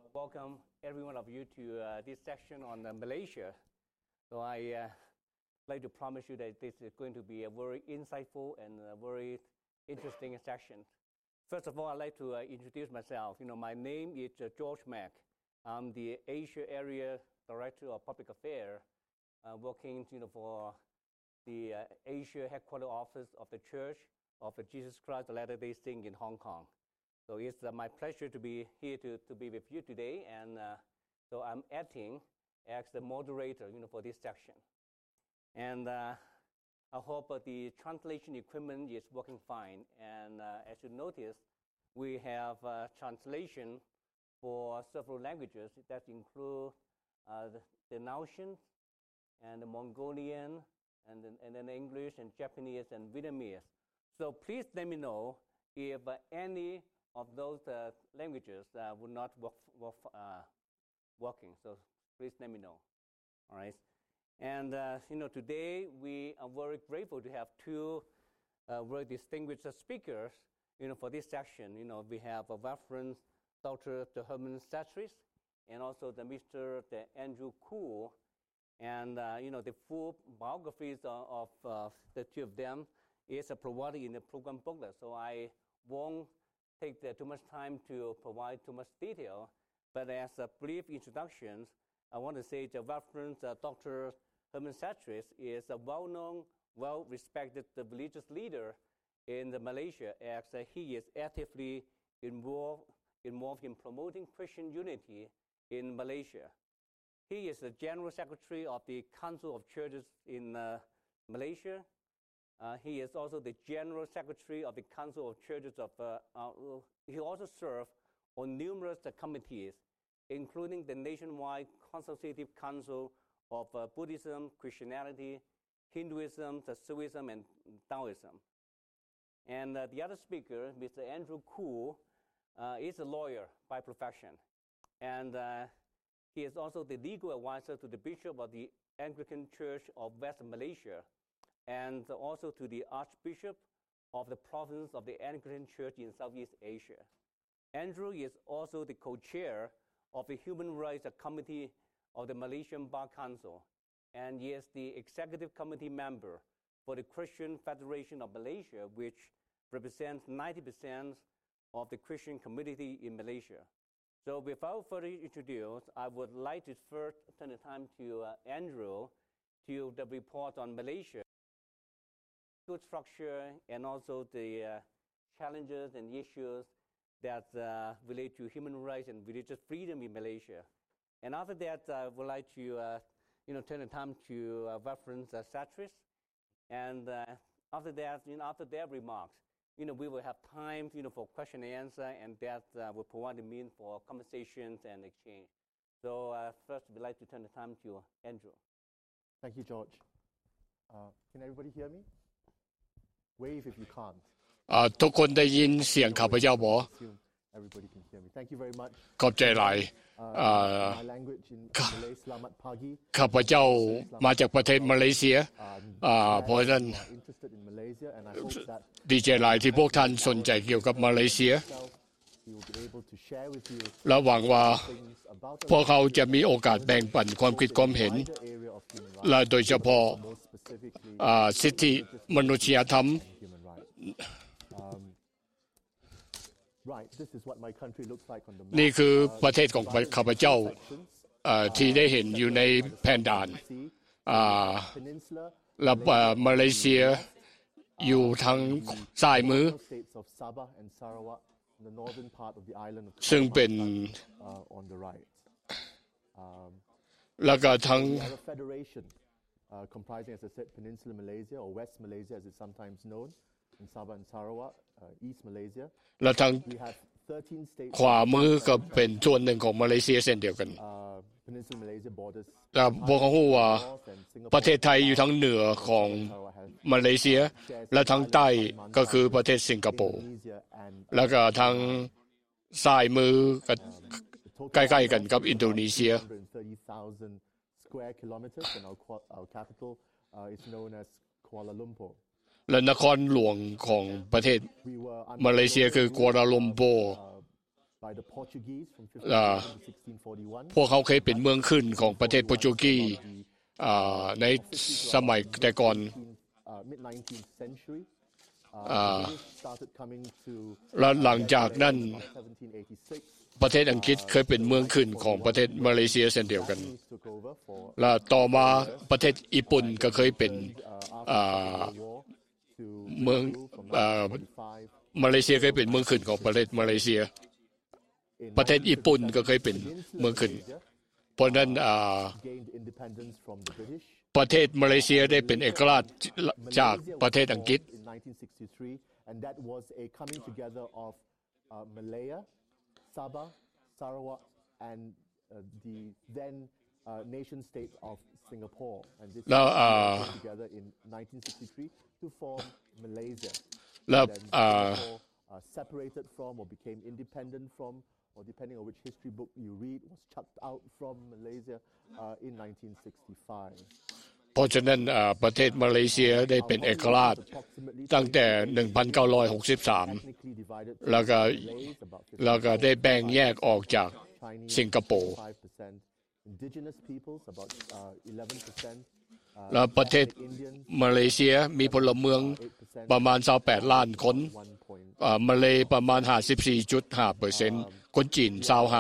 Welcome every one of you to this section on Malaysia. So I like to promise you that this is going to be a very insightful and a very interesting section. First of all, I'd like to introduce myself. My name is George Mack. I'm the Asia Area Director of Public Affairs, working for the Asia Headquarters Office of the Church of Jesus Christ of Latter-day Saints in Hong Kong. So it's my pleasure to be here to be with you today, and so I'm acting as the moderator, for this section. And I hope the translation equipment is working fine. And as you notice, we have translation for several languages that include the Laotian and the Mongolian and then English and Japanese and Vietnamese. So please let me know if any of those languages would not working. So please let me know. All right. And today we are very grateful to have two very distinguished speakers. For this section, we have a Reverend Dr. Herman Satris and also the Mr. Andrew Koo. And the full biographies of the two of them is provided in the program booklet. So I won't take too much time to provide too much detail, but as a brief introduction, I want to say the Reverend Dr. Herman Satris is a well-known, well-respected religious leader in Malaysia, as he is actively involved in promoting Christian unity in Malaysia. He is the General Secretary of the Council of Churches in Malaysia. He is also the General Secretary of the Council of Churches of. He also served on numerous committees, including the Nationwide Consultative Council of Buddhism, Christianity, Hinduism, Sufism, and Taoism. And the other speaker, Mr. Andrew Koo, is a lawyer by profession, and he is also the legal advisor to the Bishop of the Anglican Church of West Malaysia, and also to the Archbishop of the Province of the Anglican Church in Southeast Asia. Andrew is also the co-chair of the Human Rights Committee of the Malaysian Bar Council, and he is the executive committee member for the Christian Federation of Malaysia, which represents 90% of the Christian community in Malaysia. So without further ado, I would like to first turn the time to Andrew to the report on Malaysia, good structure, and also the challenges and issues that relate to human rights and religious freedom in Malaysia. And after that, I would like to turn the time to Reverend Satris. And after that, after their remarks, we will have time, for question and answer, and that will provide the means for conversations and exchange. So first, we'd like to turn the time to Andrew. Thank you, George. Can everybody hear me? Wave if you can't. ทุกคนได้ยินเสียงข้าพเจ้าบ่ Everybody can hear me. Thank you very much. ขอบใจหลาย My language in Malay, Selamat Pagi. ข้าพเจ้ามาจากประเทศมาเลเซียเพราะฉะนั้น Interested in Malaysia, and I hope that ดีใจหลายที่พวกท่านสนใจเกี่ยวกับมาเลเซีย we will be able to share with you และหวังว่า things about พวกเขาจะมีโอกาสแบ่งปันความคิดความเห็น the area of human rights, และโดยเฉพาะ more specifically สิทธิมนุษยธรรม human rights. Right, this is what my country looks like on the map. นี่คือประเทศของข้าพเจ้าที่ได้เห็นอยู่ในแผ่นด่าน Peninsula, และมาเลเซียอยู่ทางซ้ายมือ states of Sabah and Sarawak, the northern part of the island of ซึ่งเป็น on the right. แล้วก็ทาง We are a federation comprising, as I said, Peninsula Malaysia or West Malaysia, as it's sometimes known, in Sabah and Sarawak, East Malaysia. และทาง We have 13 states. ขวามือก็เป็นส่วนหนึ่งของมาเลเซียเช่นเดียวกัน Peninsula Malaysia borders แต่พวกเขารู้ว่าประเทศไทยอยู่ทางเหนือของมาเลเซียและทางใต้ก็คือประเทศสิงคโปร์แล้วก็ทางซ้ายมือก็ใกล้ๆกันกับอินโดนีเซีย 130,000 square kilometers, and our capital is known as Kuala Lumpur. และนครหลวงของประเทศมาเลเซียคือกัวลาลัมเปอร์ by the Portuguese from 1541 to 1641. พวกเขาเคยเป็นเมืองขึ้นของประเทศโปรตุเกสในสมัยแต่ก่อน mid-19th century. Started coming to และหลังจากนั้น 1786. ประเทศอังกฤษเคยเป็นเมืองขึ้นของประเทศมาเลเซียเช่นเดียวกัน Took over for และต่อมาประเทศญี่ปุ่นก็เคยเป็นเมืองมาเลเซียเคยเป็นเมืองขึ้นของประเทศมาเลเซียประเทศญี่ปุ่นก็เคยเป็นเมืองขึ้นเพราะนั้น gained independence from the British. ประเทศมาเลเซียได้เป็นเอกราชจากประเทศอังกฤษ In 1963, and that was a coming together of Malaya, Sabah, Sarawak, and the then nation state of Singapore. And this came together in 1963 to form Malaysia. แล้ว Singapore separated from or became independent from, or depending on which history book you read, was chucked out from Malaysia in 1965. เพราะฉะนั้นประเทศมาเลเซียได้เป็นเอกราชตั้งแต่ 1963 แล้วก็ได้แบ่งแยกออกจากสิงคโปร์แล้วประเทศมาเลเซียมีพลเมืองประมาณ28 ล้านคนมาเลประมาณ 54.5%คนจีน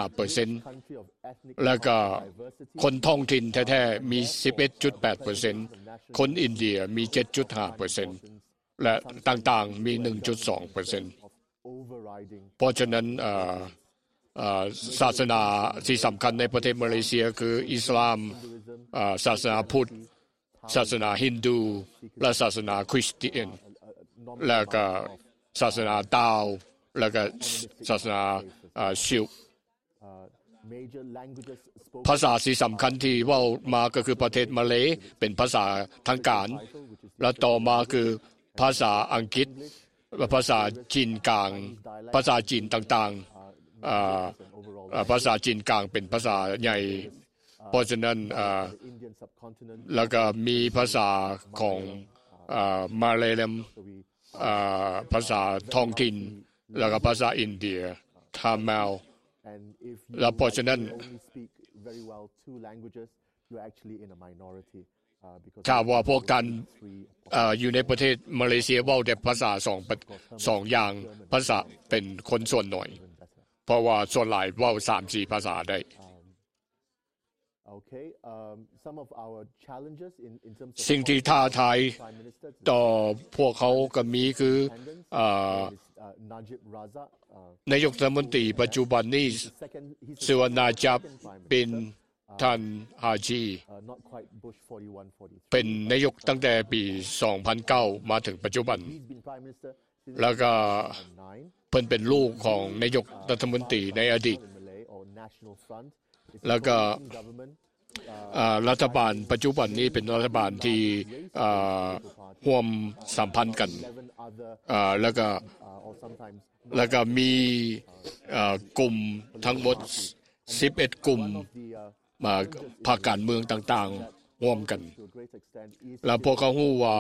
25%แล้วก็คนท้องถิ่นแท้ๆมี 11.8% คนอินเดียมี 7.5% และต่างๆมี 1.2% เพราะฉะนั้นศาสนาที่สำคัญในประเทศมาเลเซียคืออิสลามศาสนาพุทธศาสนาฮินดูและศาสนาคริสเตียนแล้วก็ศาสนาดาวแล้วก็ศาสนาชิวภาษาที่สำคัญที่ว่ามาก็คือประเทศมาเลเป็นภาษาทางการและต่อมาคือภาษาอังกฤษภาษาจีนกลางภาษาจีนต่างๆภาษาจีนกลางเป็นภาษาใหญ่เพราะฉะนั้นแล้วก็มีภาษาของมาเลย์ภาษาท้องถิ่นแล้วก็ภาษาอินเดียทามิลแล้วเพราะฉะนั้นถ้าว่าพวกท่านอยู่ในประเทศมาเลเซียว่าแต่ภาษาสองอย่างภาษาเป็นคนส่วนหน่อยเพราะว่าส่วนหลายว่า 3-4 ภาษาได้สิ่งที่ท้าทายต่อพวกเขาก็มีคือนายกรัฐมนตรีปัจจุบันนี้ชื่อว่านาจิบบินท่านฮาจีเป็นนายกตั้งแต่ปี 2009 มาถึงปัจจุบันแล้วก็เพิ่นเป็นลูกของนายกรัฐมนตรีในอดีตแล้วก็รัฐบาลปัจจุบันนี้เป็นรัฐบาลที่ร่วมสัมพันธ์กันแล้วก็มีกลุ่มทั้งหมด11กลุ่มพรรคการเมืองต่างๆร่วมกันแล้วพวกเขารู้ว่า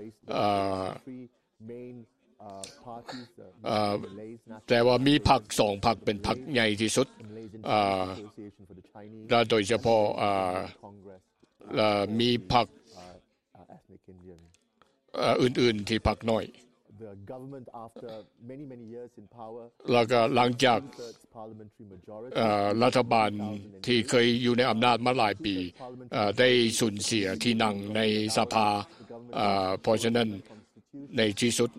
แต่ว่ามีพรรค2 พรรคเป็นพรรคใหญ่ที่สุดและโดยเฉพาะมีพรรคอื่นๆที่พรรคน้อยแล้วก็หลังจากรัฐบาลที่เคยอยู่ในอำนาจมาหลายปีได้สูญเสียที่นั่งในสภาเพราะฉะนั้นในที่สุด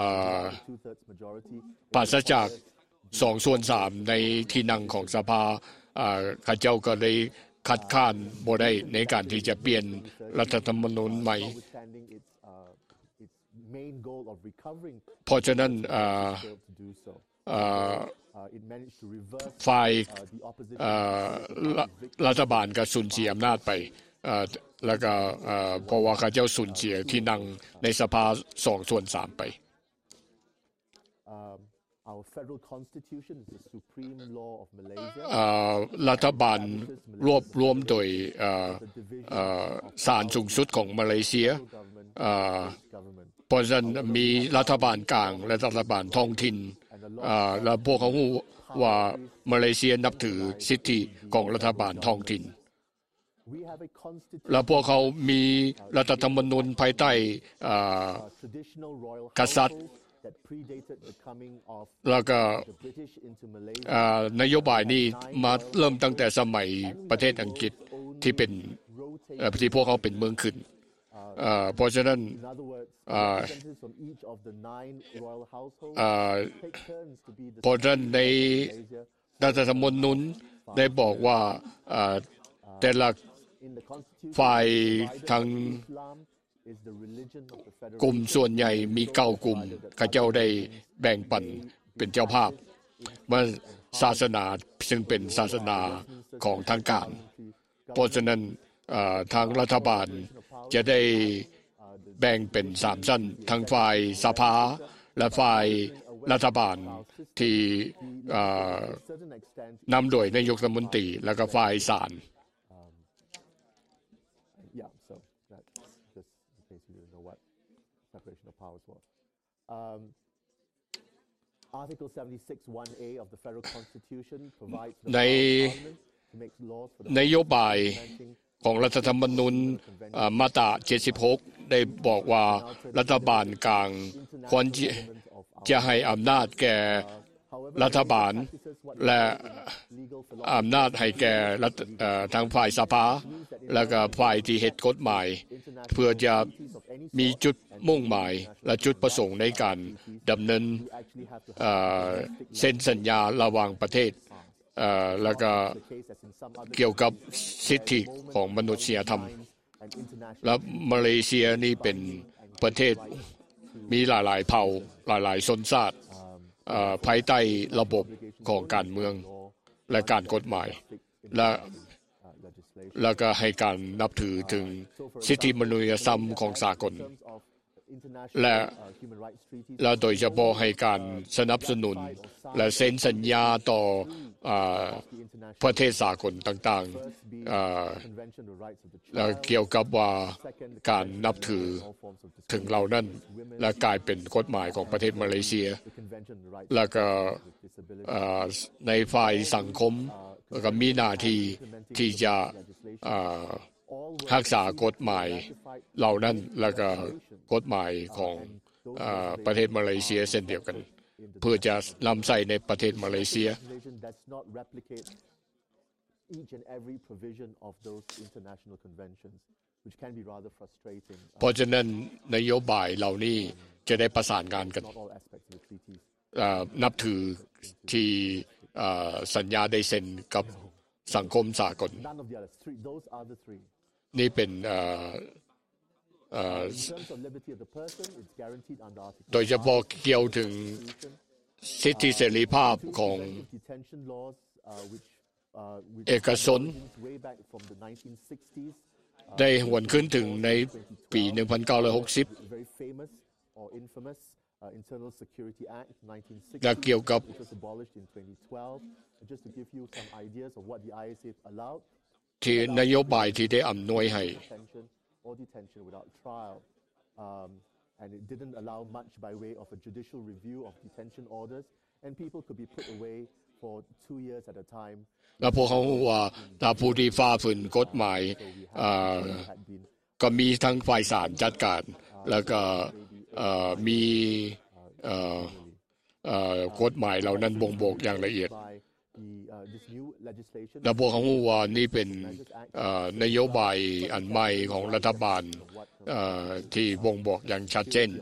ปราศจาก2/3ในที่นั่งของสภาข้าเจ้าก็ได้คัดค้านบ่ได้ในการที่จะเปลี่ยนรัฐธรรมนูญใหม่เพราะฉะนั้นฝ่ายรัฐบาลก็สูญเสียอำนาจไปแล้วก็เพราะว่าข้าเจ้าสูญเสียที่นั่งในสภา2/3ไปรัฐบาลรวบรวมโดยศาลสูงสุดของมาเลเซียเพราะฉะนั้นมีรัฐบาลกลางและรัฐบาลท้องถิ่นและพวกเขารู้ว่ามาเลเซียนับถือสิทธิของรัฐบาลท้องถิ่นและพวกเขามีรัฐธรรมนูญภายใต้กษัตริย์แล้วก็นโยบายนี้มาเริ่มตั้งแต่สมัยประเทศอังกฤษที่เป็นที่พวกเขาเป็นเมืองขึ้นเพราะฉะนั้นในรัฐธรรมนูญได้บอกว่าแต่ละฝ่ายทางกลุ่มส่วนใหญ่มี9 กลุ่มข้าเจ้าได้แบ่งปันเป็นเจ้าภาพว่าศาสนาซึ่งเป็นศาสนาของทางการเพราะฉะนั้นทางรัฐบาลจะได้แบ่งเป็น3 ชั้นทั้งฝ่ายสภาและฝ่ายรัฐบาลที่นำโดยนายกรัฐมนตรีและก็ฝ่ายศาลในนโยบายของรัฐธรรมนูญมาตรา76ได้บอกว่ารัฐบาลกลางควรจะให้อำนาจแก่รัฐบาลและอำนาจให้แก่ทางฝ่ายสภาและก็ฝ่ายที่เฮ็ดกฎหมายเพื่อจะมีจุดมุ่งหมายและจุดประสงค์ในการดำเนินเซ็นสัญญาระหว่างประเทศแล้วก็เกี่ยวกับสิทธิของมนุษยธรรมและมาเลเซียนี่เป็นประเทศมีหลายๆเผ่าหลายๆชนชาติภายใต้ระบบของการเมืองและการกฎหมายและก็ให้การนับถือถึงสิทธิมนุษยธรรมของสากลและโดยเฉพาะให้การสนับสนุนและเซ็นสัญญาต่อประเทศสากลต่างๆและเกี่ยวกับว่าการนับถือถึงเหล่านั้นและกลายเป็นกฎหมายของประเทศมาเลเซียแล้วก็ในฝ่ายสังคมก็มีหน้าที่ที่จะรักษากฎหมายเหล่านั้นแล้วก็กฎหมายของประเทศมาเลเซียเช่นเดียวกันเพื่อจะนำใส่ในประเทศมาเลเซียเพราะฉะนั้นนโยบายเหล่านี้จะได้ประสานงานกันนับถือที่สัญญาได้เซ็นกับสังคมสากลนี่เป็นโดยเฉพาะเกี่ยวถึงสิทธิเสรีภาพของเอกชนได้หวนขึ้นถึงในปี 1960และเกี่ยวกับที่นโยบายที่ได้อำนวยให้and it didn't allow much by way of a judicial review of detention orders and people could be put away for 2 years at a time และพวกเขาว่าถ้าผู้ที่ฝ่าฝืนกฎหมายก็มีทั้งฝ่ายศาลจัดการแล้วก็มีกฎหมายเหล่านั้นบ่งบอกอย่างละเอียดและพวกเขาว่านี่เป็นนโยบายอันใหม่ของรัฐบาลที่บ่งบอกอย่างชัดเจน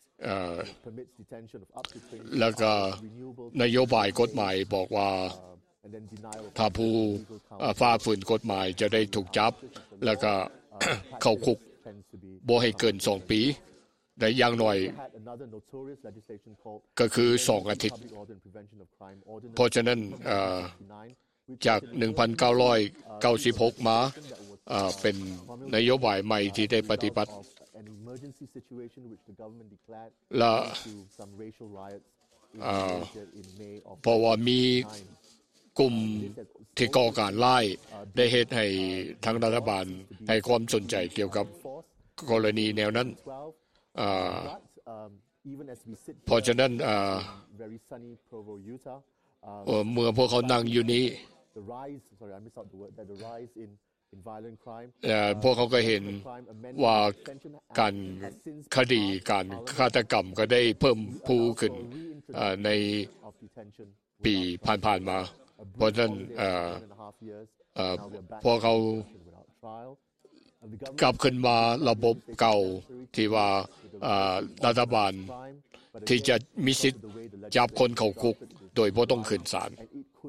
แล้วก็นโยบายกฎหมายบอกว่าถ้าผู้ฝ่าฝืนกฎหมายจะได้ถูกจับแล้วก็เข้าคุกบ่ให้เกิน2 ปีแต่อย่างน้อยก็คือ2 อาทิตย์เพราะฉะนั้นจาก 1996 มาเป็นนโยบายใหม่ที่ได้ปฏิบัติและเพราะว่ามีกลุ่มที่ก่อการร้ายได้เหตุให้ทางรัฐบาลให้ความสนใจเกี่ยวกับกรณีแนวนั้นเพราะฉะนั้นเมื่อพวกเขานั่งอยู่นี้พวกเขาก็เห็นว่าการคดีการฆาตกรรมก็ได้เพิ่มพูนขึ้นในปีผ่านๆมาเพราะฉะนั้นพวกเขากลับขึ้นมาระบบเก่าที่ว่ารัฐบาลที่จะมีสิทธิ์จับคนเข้าคุกโดยบ่ต้องขึ้นศาล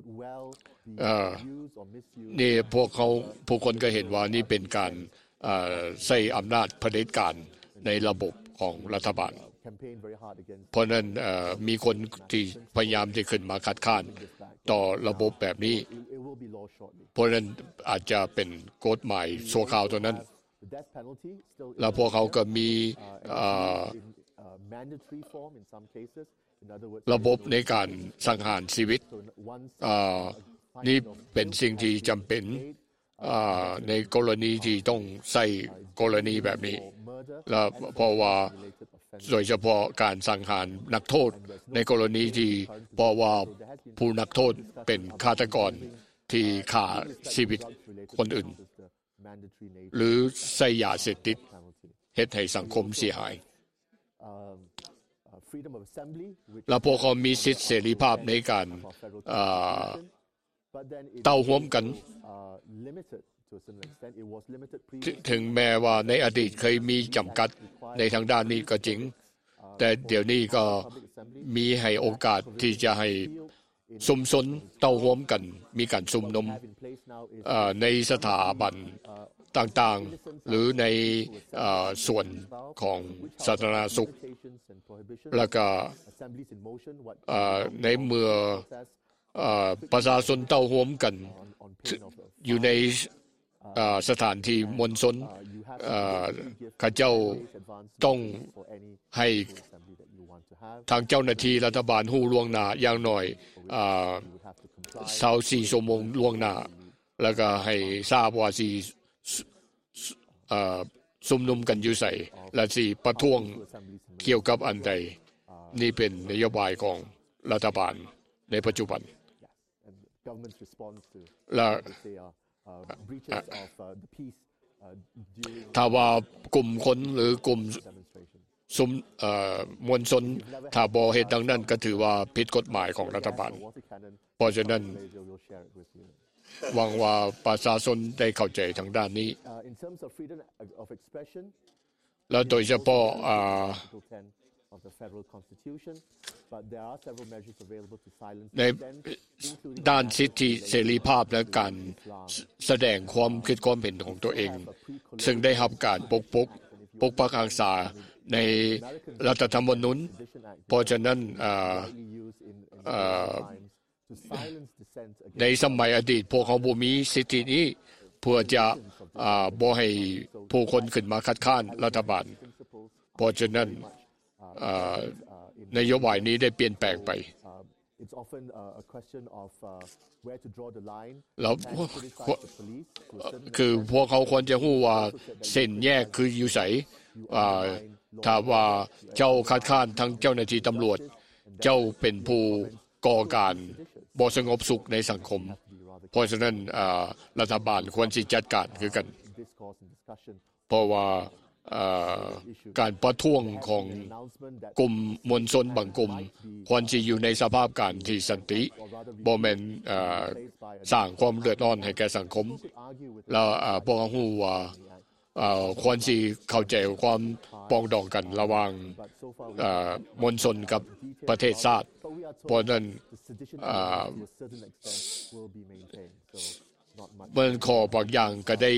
นี่ผู้คนก็เห็นว่านี่เป็นการใช้อำนาจเผด็จการในระบบของรัฐบาลเพราะนั้นมีคนที่พยายามที่ขึ้นมาคัดค้านต่อระบบแบบนี้เพราะนั้นอาจจะเป็นกฎหมายชั่วคราวตัวนั้นแล้วพวกเขาก็มีระบบในการสังหารชีวิตนี่เป็นสิ่งที่จำเป็นในกรณีที่ต้องใส่กรณีแบบนี้และเพราะว่าโดยเฉพาะการสังหารนักโทษในกรณีที่เพราะว่าผู้นักโทษเป็นฆาตกรที่ฆ่าชีวิตคนอื่นหรือใส่ยาเสพติดเฮ็ดให้สังคมเสียหายและพวกเขามีสิทธิเสรีภาพในการเต้าห่วมกันถึงแม้ว่าในอดีตเคยมีจำกัดในทางด้านนี้ก็จริงแต่เดี๋ยวนี้ก็มีให้โอกาสที่จะให้ชุมชนเต้าห่วมกันมีการชุมนุมในสถาบันต่างๆหรือในส่วนของสาธารณสุขแล้วก็ในเมื่อประชาชนเต้าห่วมกันอยู่ในสถานที่มวลชนข้าเจ้าต้องให้ทางเจ้าหน้าที่รัฐบาลฮู้ล่วงหน้าอย่างน้อย24 ชั่วโมงล่วงหน้าแล้วก็ให้ทราบว่าสิชุมนุมกันอยู่ไสและสิประท้วงเกี่ยวกับอันใดนี่เป็นนโยบายของรัฐบาลในปัจจุบันและถ้าว่ากลุ่มคนหรือกลุ่มมวลชนถ้าบ่เฮ็ดดังนั้นก็ถือว่าผิดกฎหมายของรัฐบาลเพราะฉะนั้นหวังว่าประชาชนได้เข้าใจทางด้านนี้และโดยเฉพาะในด้านสิทธิเสรีภาพและการแสดงความคิดความเห็นของตัวเองซึ่งได้รับการปกปักรักษาในรัฐธรรมนูญเพราะฉะนั้นในสมัยอดีตพวกเขาบ่มีสิทธินี้เพื่อจะบ่ให้ผู้คนขึ้นมาคัดค้านรัฐบาลเพราะฉะนั้นนโยบายนี้ได้เปลี่ยนแปลงไปแล้วคือพวกเขาควรจะรู้ว่าเส้นแยกคืออยู่ไสถ้าว่าเจ้าคัดค้านทั้งเจ้าหน้าที่ตำรวจเจ้าเป็นผู้ก่อการบ่สงบสุขในสังคมเพราะฉะนั้นรัฐบาลควรสิจัดการคือกันเพราะว่าการประท้วงของกลุ่มมวลชนบางกลุ่มควรสิอยู่ในสภาพการที่สันติบ่แม่นสร้างความเดือดร้อนให้แก่สังคมแล้วพวกเขาฮู้ว่าควรสิเข้าใจความปองดองกันระหว่างมวลชนกับประเทศชาติเพราะนั้นเมื่อขอบางอย่างก็ได้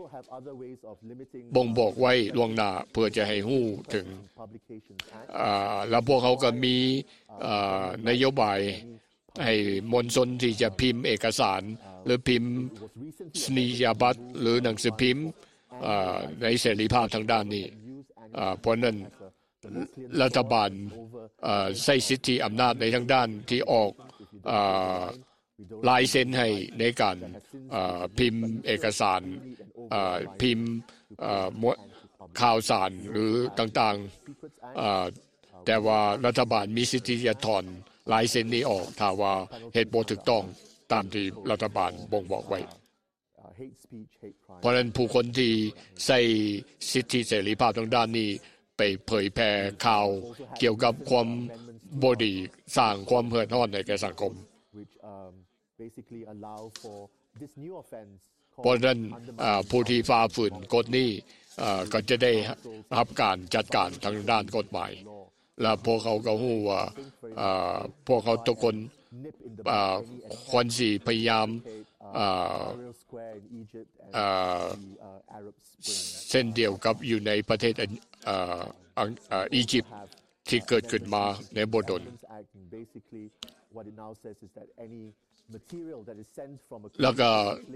บ่งบอกไว้ล่วงหน้าเพื่อจะให้ฮู้ถึงแล้วพวกเขาก็มีนโยบายให้มวลชนที่จะพิมพ์เอกสารหรือพิมพ์นิยบัตรหรือหนังสือพิมพ์ในเสรีภาพทางด้านนี้เพราะนั้นรัฐบาลใช้สิทธิอำนาจในทางด้านที่ออกลายเซ็นให้ในการพิมพ์เอกสารพิมพ์ข่าวสารหรือต่างแต่ว่ารัฐบาลมีสิทธิ์ที่จะถอนลายเซ็นนี้ออกถ้าว่าเหตุบ่ถูกต้องตามที่รัฐบาลบ่งบอกไว้เพราะฉะนั้นผู้คนที่ใช้สิทธิเสรีภาพทางด้านนี้ไปเผยแพร่ข่าวเกี่ยวกับความบ่ดีสร้างความเดือดร้อนในแก่สังคมเพราะฉะนั้นผู้ที่ฝ่าฝืนกฎนี้ก็จะได้รับการจัดการทางด้านกฎหมายและพวกเขาก็รู้ว่าพวกเขาทุกคนควรสิพยายามเส้นเดียวกับอยู่ในประเทศอียิปต์ที่เกิดขึ้นมาในบ่ดลแล้วก็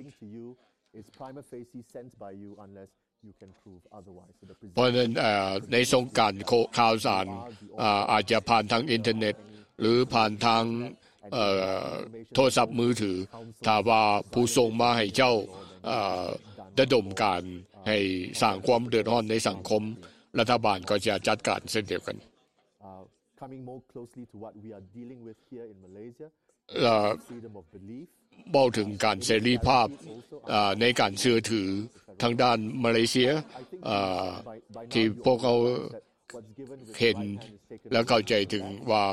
เพราะฉะนั้นในสงการข่าวสารอาจจะผ่านทางอินเทอร์เน็ตหรือผ่านทางโทรศัพท์มือถือถ้าว่าผู้ส่งมาให้เจ้าระดมการให้สร้างความเดือดร้อนในสังคมรัฐบาลก็จะจัดการเช่นเดียวกันเบ้าถึงการเสรีภาพในการเชื่อถือทางด้านมาเลเซียที่พวกเขาเห็นและเข้าใจถึงว่า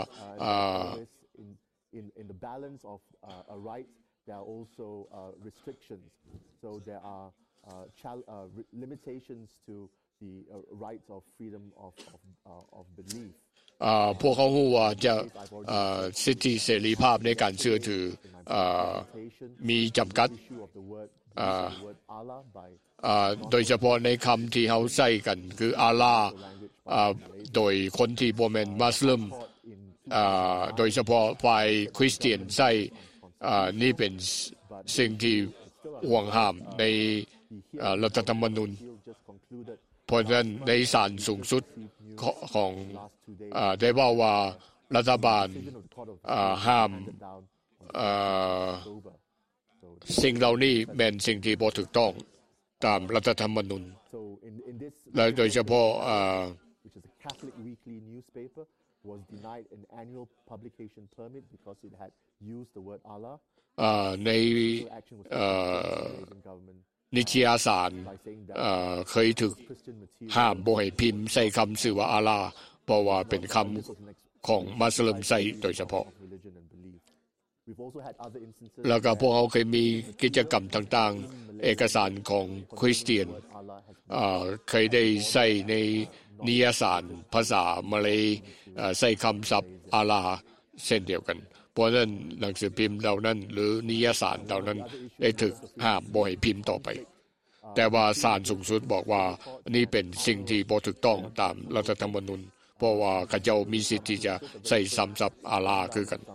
in the balance of rights, there are also restrictions. So there are limitations to the rights of freedom of belief. พวกเขารู้ว่าจะสิทธิเสรีภาพในการเชื่อถือมีจำกัดโดยเฉพาะในคำที่เขาใช้กันคืออัลลาห์โดยคนที่บ่แม่นมุสลิมโดยเฉพาะฝ่ายคริสเตียนใช้นี่เป็นสิ่งที่ห่วงห้ามในรัฐธรรมนูญเพราะฉะนั้นในศาลสูงสุดของได้บอกว่ารัฐบาลห้ามสิ่งเหล่านี้เป็นสิ่งที่บ่ถูกต้องตามรัฐธรรมนูญและโดยเฉพาะ was denied an annual publication permit because it had used the word Allah. ในนิตยสารเคยถูกห้ามบ่ให้พิมพ์ใส่คำชื่อว่าอัลลาห์เพราะว่าเป็นคำของมุสลิมใส่โดยเฉพาะแล้วก็พวกเขาเคยมีกิจกรรมต่างๆเอกสารของคริสเตียนเคยได้ใส่ในนิยสารภาษามาเลย์ใส่คำศัพท์อัลลาห์เช่นเดียวกันเพราะนั้นหนังสือพิมพ์เหล่านั้นหรือนิยสารเหล่านั้นได้ถูกห้ามบ่ให้พิมพ์ต่อไปแต่ว่าศาลสูงสุดบอกว่านี่เป็นสิ่งที่บ่ถูกต้องตามรัฐธรรมนูญเพราะว่าเขาเจ้ามีสิทธิ์ที่จะใส่คำศัพท์อัลลาห์คือกัน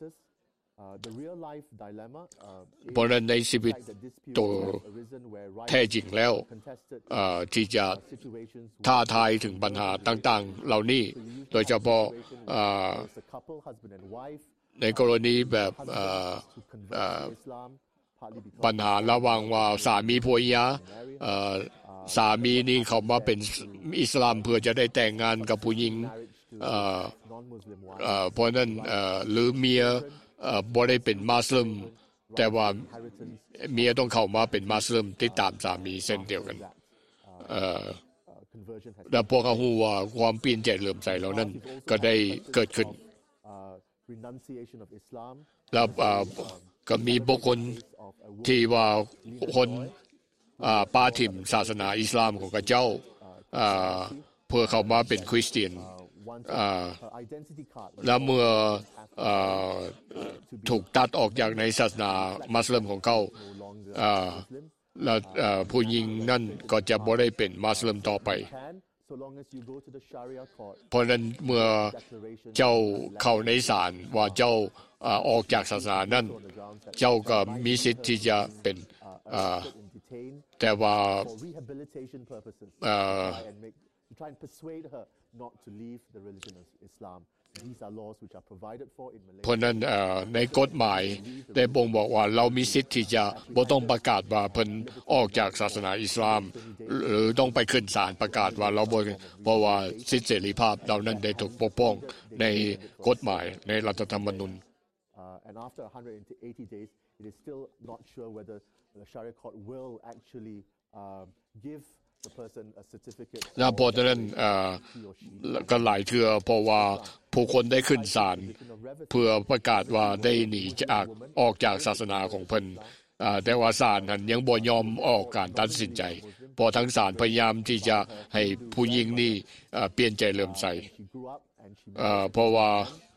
เพราะนั้นในชีวิตตัวแท้จริงแล้วที่จะท้าทายถึงปัญหาต่างๆเหล่านี้โดยเฉพาะในกรณีแบบปัญหาระหว่างว่าสามีภรรยาสามีนี่เขามาเป็นอิสลามเพื่อจะได้แต่งงานกับผู้หญิงเพราะนั้นหรือเมียบ่ได้เป็นมุสลิมแต่ว่าเมียต้องเข้ามาเป็นมุสลิมติดตามสามีเช่นเดียวกันและพวกเขารู้ว่าความเปลี่ยนใจเลื่อมใสเหล่านั้นก็ได้เกิดขึ้นแล้วก็มีบุคคลที่ว่าคนปาถิ่มศาสนาอิสลามของพระเจ้าเพื่อเข้ามาเป็นคริสเตียนและเมื่อถูกตัดออกจากในศาสนามุสลิมของเขาและผู้หญิงนั่นก็จะบ่ได้เป็นมุสลิมต่อไปเพราะนั้นเมื่อเจ้าเข้าในศาลว่าเจ้าออกจากศาสนานั้นเจ้าก็มีสิทธิ์ที่จะเป็นแต่ว่าเพราะนั้นในกฎหมายแต่บ่งบอกว่าเรามีสิทธิ์ที่จะบ่ต้องประกาศว่าเพิ่นออกจากศาสนาอิสลามหรือต้องไปขึ้นศาลประกาศว่าเราบ่เพราะว่าสิทธิเสรีภาพเรานั้นได้ถูกปกป้องในกฎหมายในรัฐธรรมนูญ And after 180 days, it is still not sure whether the Sharia court will actually give the person a certificate. เพราะฉะนั้นก็หลายเทื่อเพราะว่าผู้คนได้ขึ้นศาลเพื่อประกาศว่าได้หนีออกจากศาสนาของเพิ่นแต่ว่าศาลนั้นยังบ่ยอมออกการตัดสินใจเพราะทั้งศาลพยายามที่จะให้ผู้หญิงนี่เปลี่ยนใจเลื่อมใสเพราะว่า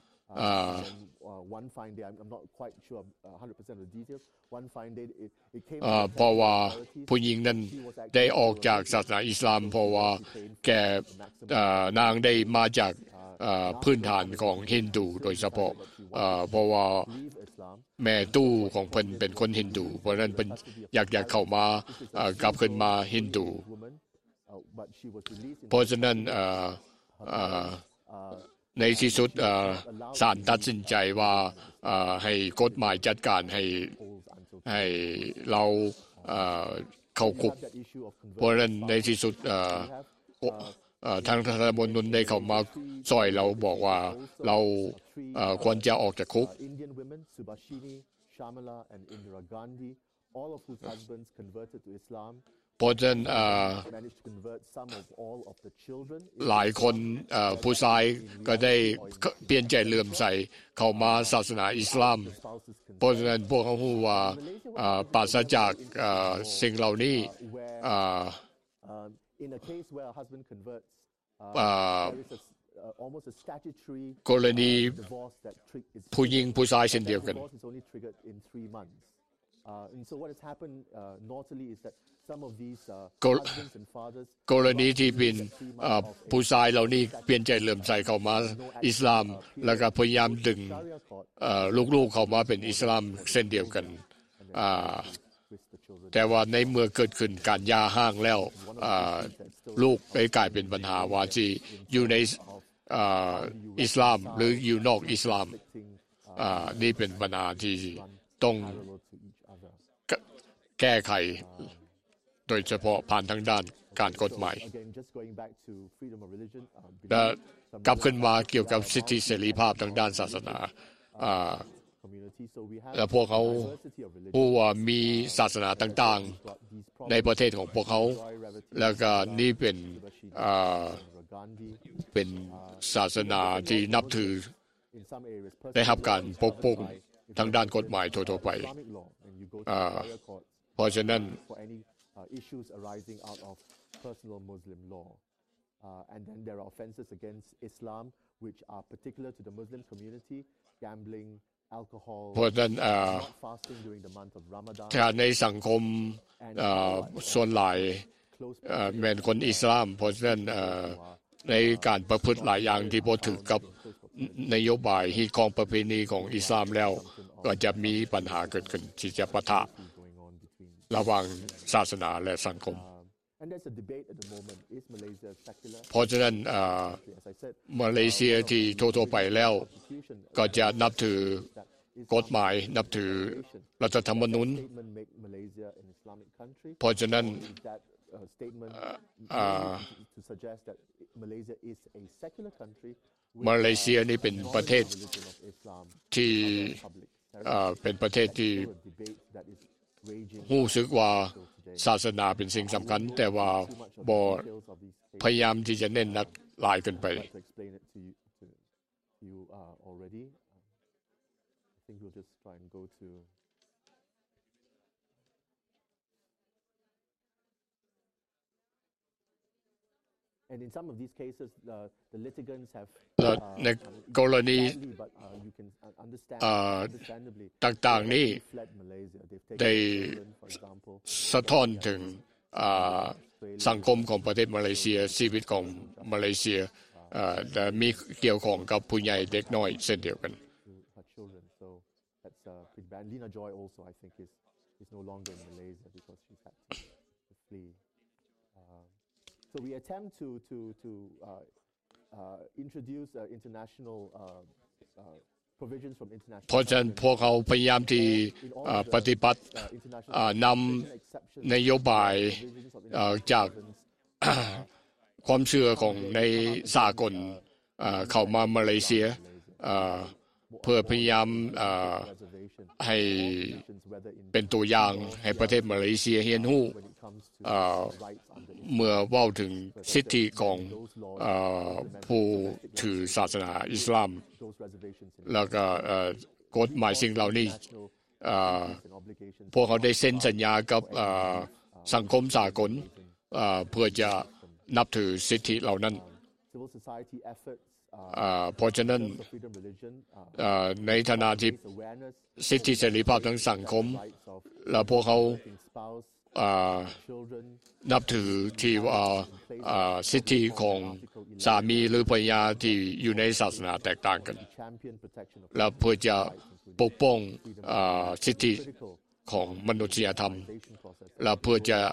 one fine day, I'm not quite sure 100% of the details. One fine day, it came. เพราะว่าผู้หญิงนั้นได้ออกจากศาสนาอิสลามเพราะว่าแกนางได้มาจากพื้นฐานของฮินดูโดยเฉพาะเพราะว่าแม่ตู้ของเพิ่นเป็นคนฮินดูเพราะฉะนั้นเพิ่นอยากเข้ามากลับขึ้นมาฮินดูเพราะฉะนั้นในที่สุดศาลตัดสินใจว่าให้กฎหมายจัดการให้เราเข้าคุกเพราะฉะนั้นในที่สุดทางรัฐธรรมนูญได้เข้ามาซอยเราบอกว่าเราควรจะออกจากคุกเพราะฉะนั้นหลายคนผู้ชายก็ได้เปลี่ยนใจเลื่อมใสเข้ามาศาสนาอิสลามเพราะฉะนั้นพวกเขารู้ว่าปราศจากสิ่งเหล่านี้กรณีผู้หญิงผู้ชายเช่นเดียวกันกรณีที่เป็นผู้ชายเหล่านี้เปลี่ยนใจเลื่อมใสเข้ามาอิสลามแล้วก็พยายามดึงลูกๆเข้ามาเป็นอิสลามเช่นเดียวกันแต่ว่าในเมื่อเกิดขึ้นการหย่าร้างแล้วลูกได้กลายเป็นปัญหาว่าที่อยู่ในอิสลามหรืออยู่นอกอิสลามนี่เป็นปัญหาที่ต้องแก้ไขโดยเฉพาะผ่านทางด้านการกฎหมายและกลับขึ้นมาเกี่ยวกับสิทธิเสรีภาพทางด้านศาสนาและพวกเขาผู้ว่ามีศาสนาต่างๆในประเทศของพวกเขาแล้วก็นี่เป็นศาสนาที่นับถือได้รับการปกป้องทางด้านกฎหมายทั่วๆไปเพราะฉะนั้น issues arising out of personal Muslim law. And then there are offenses against Islam which are particular to the Muslim community, gambling, alcohol, fasting during the month of Ramadan. ในสังคมส่วนหลายเป็นคนอิสลามเพราะฉะนั้นในการประพฤติหลายอย่างที่บ่ถือกับนโยบายที่ของประเพณีของอิสลามแล้วก็จะมีปัญหาเกิดขึ้นที่จะปะทะระหว่างศาสนาและสังคมเพราะฉะนั้นมาเลเซียที่ทั่วไปแล้วก็จะนับถือกฎหมายนับถือรัฐธรรมนูญเพราะฉะนั้นมาเลเซียนี่เป็นประเทศที่เป็นประเทศที่รู้สึกว่าศาสนาเป็นสิ่งสำคัญแต่ว่าบ่พยายามที่จะเน้นหนักหลายเกินไป And in some of these cases, the litigants have ในกรณีต่างๆนี้ได้สะท้อนถึงสังคมของประเทศมาเลเซียชีวิตของมาเลเซียและมีเกี่ยวข้องกับผู้ใหญ่เด็กน้อยเช่นเดียวกัน Lina Joy also, I think, is no longer in Malaysia because she's had to flee. So we attempt to introduce international provisions from international เพราะฉะนั้นพวกเขาพยายามที่ปฏิบัตินำนโยบายจากความเชื่อของในสากลเข้ามามาเลเซียเพื่อพยายามให้เป็นตัวอย่างให้ประเทศมาเลเซียเรียนรู้เมื่อว่าถึงสิทธิของผู้ถือศาสนาอิสลามแล้วก็กฎหมายสิ่งเหล่านี้พวกเขาได้เซ็นสัญญากับสังคมสากลเพื่อจะนับถือสิทธิเหล่านั้นเพราะฉะนั้นในฐานะที่สิทธิเสรีภาพทางสังคมและพวกเขานับถือที่ว่าสิทธิของสามีหรือภรรยาที่อยู่ในศาสนาแตกต่างกันและเพื่อจะปกป้องสิทธิของมนุษยธรรมและเพื่อจะ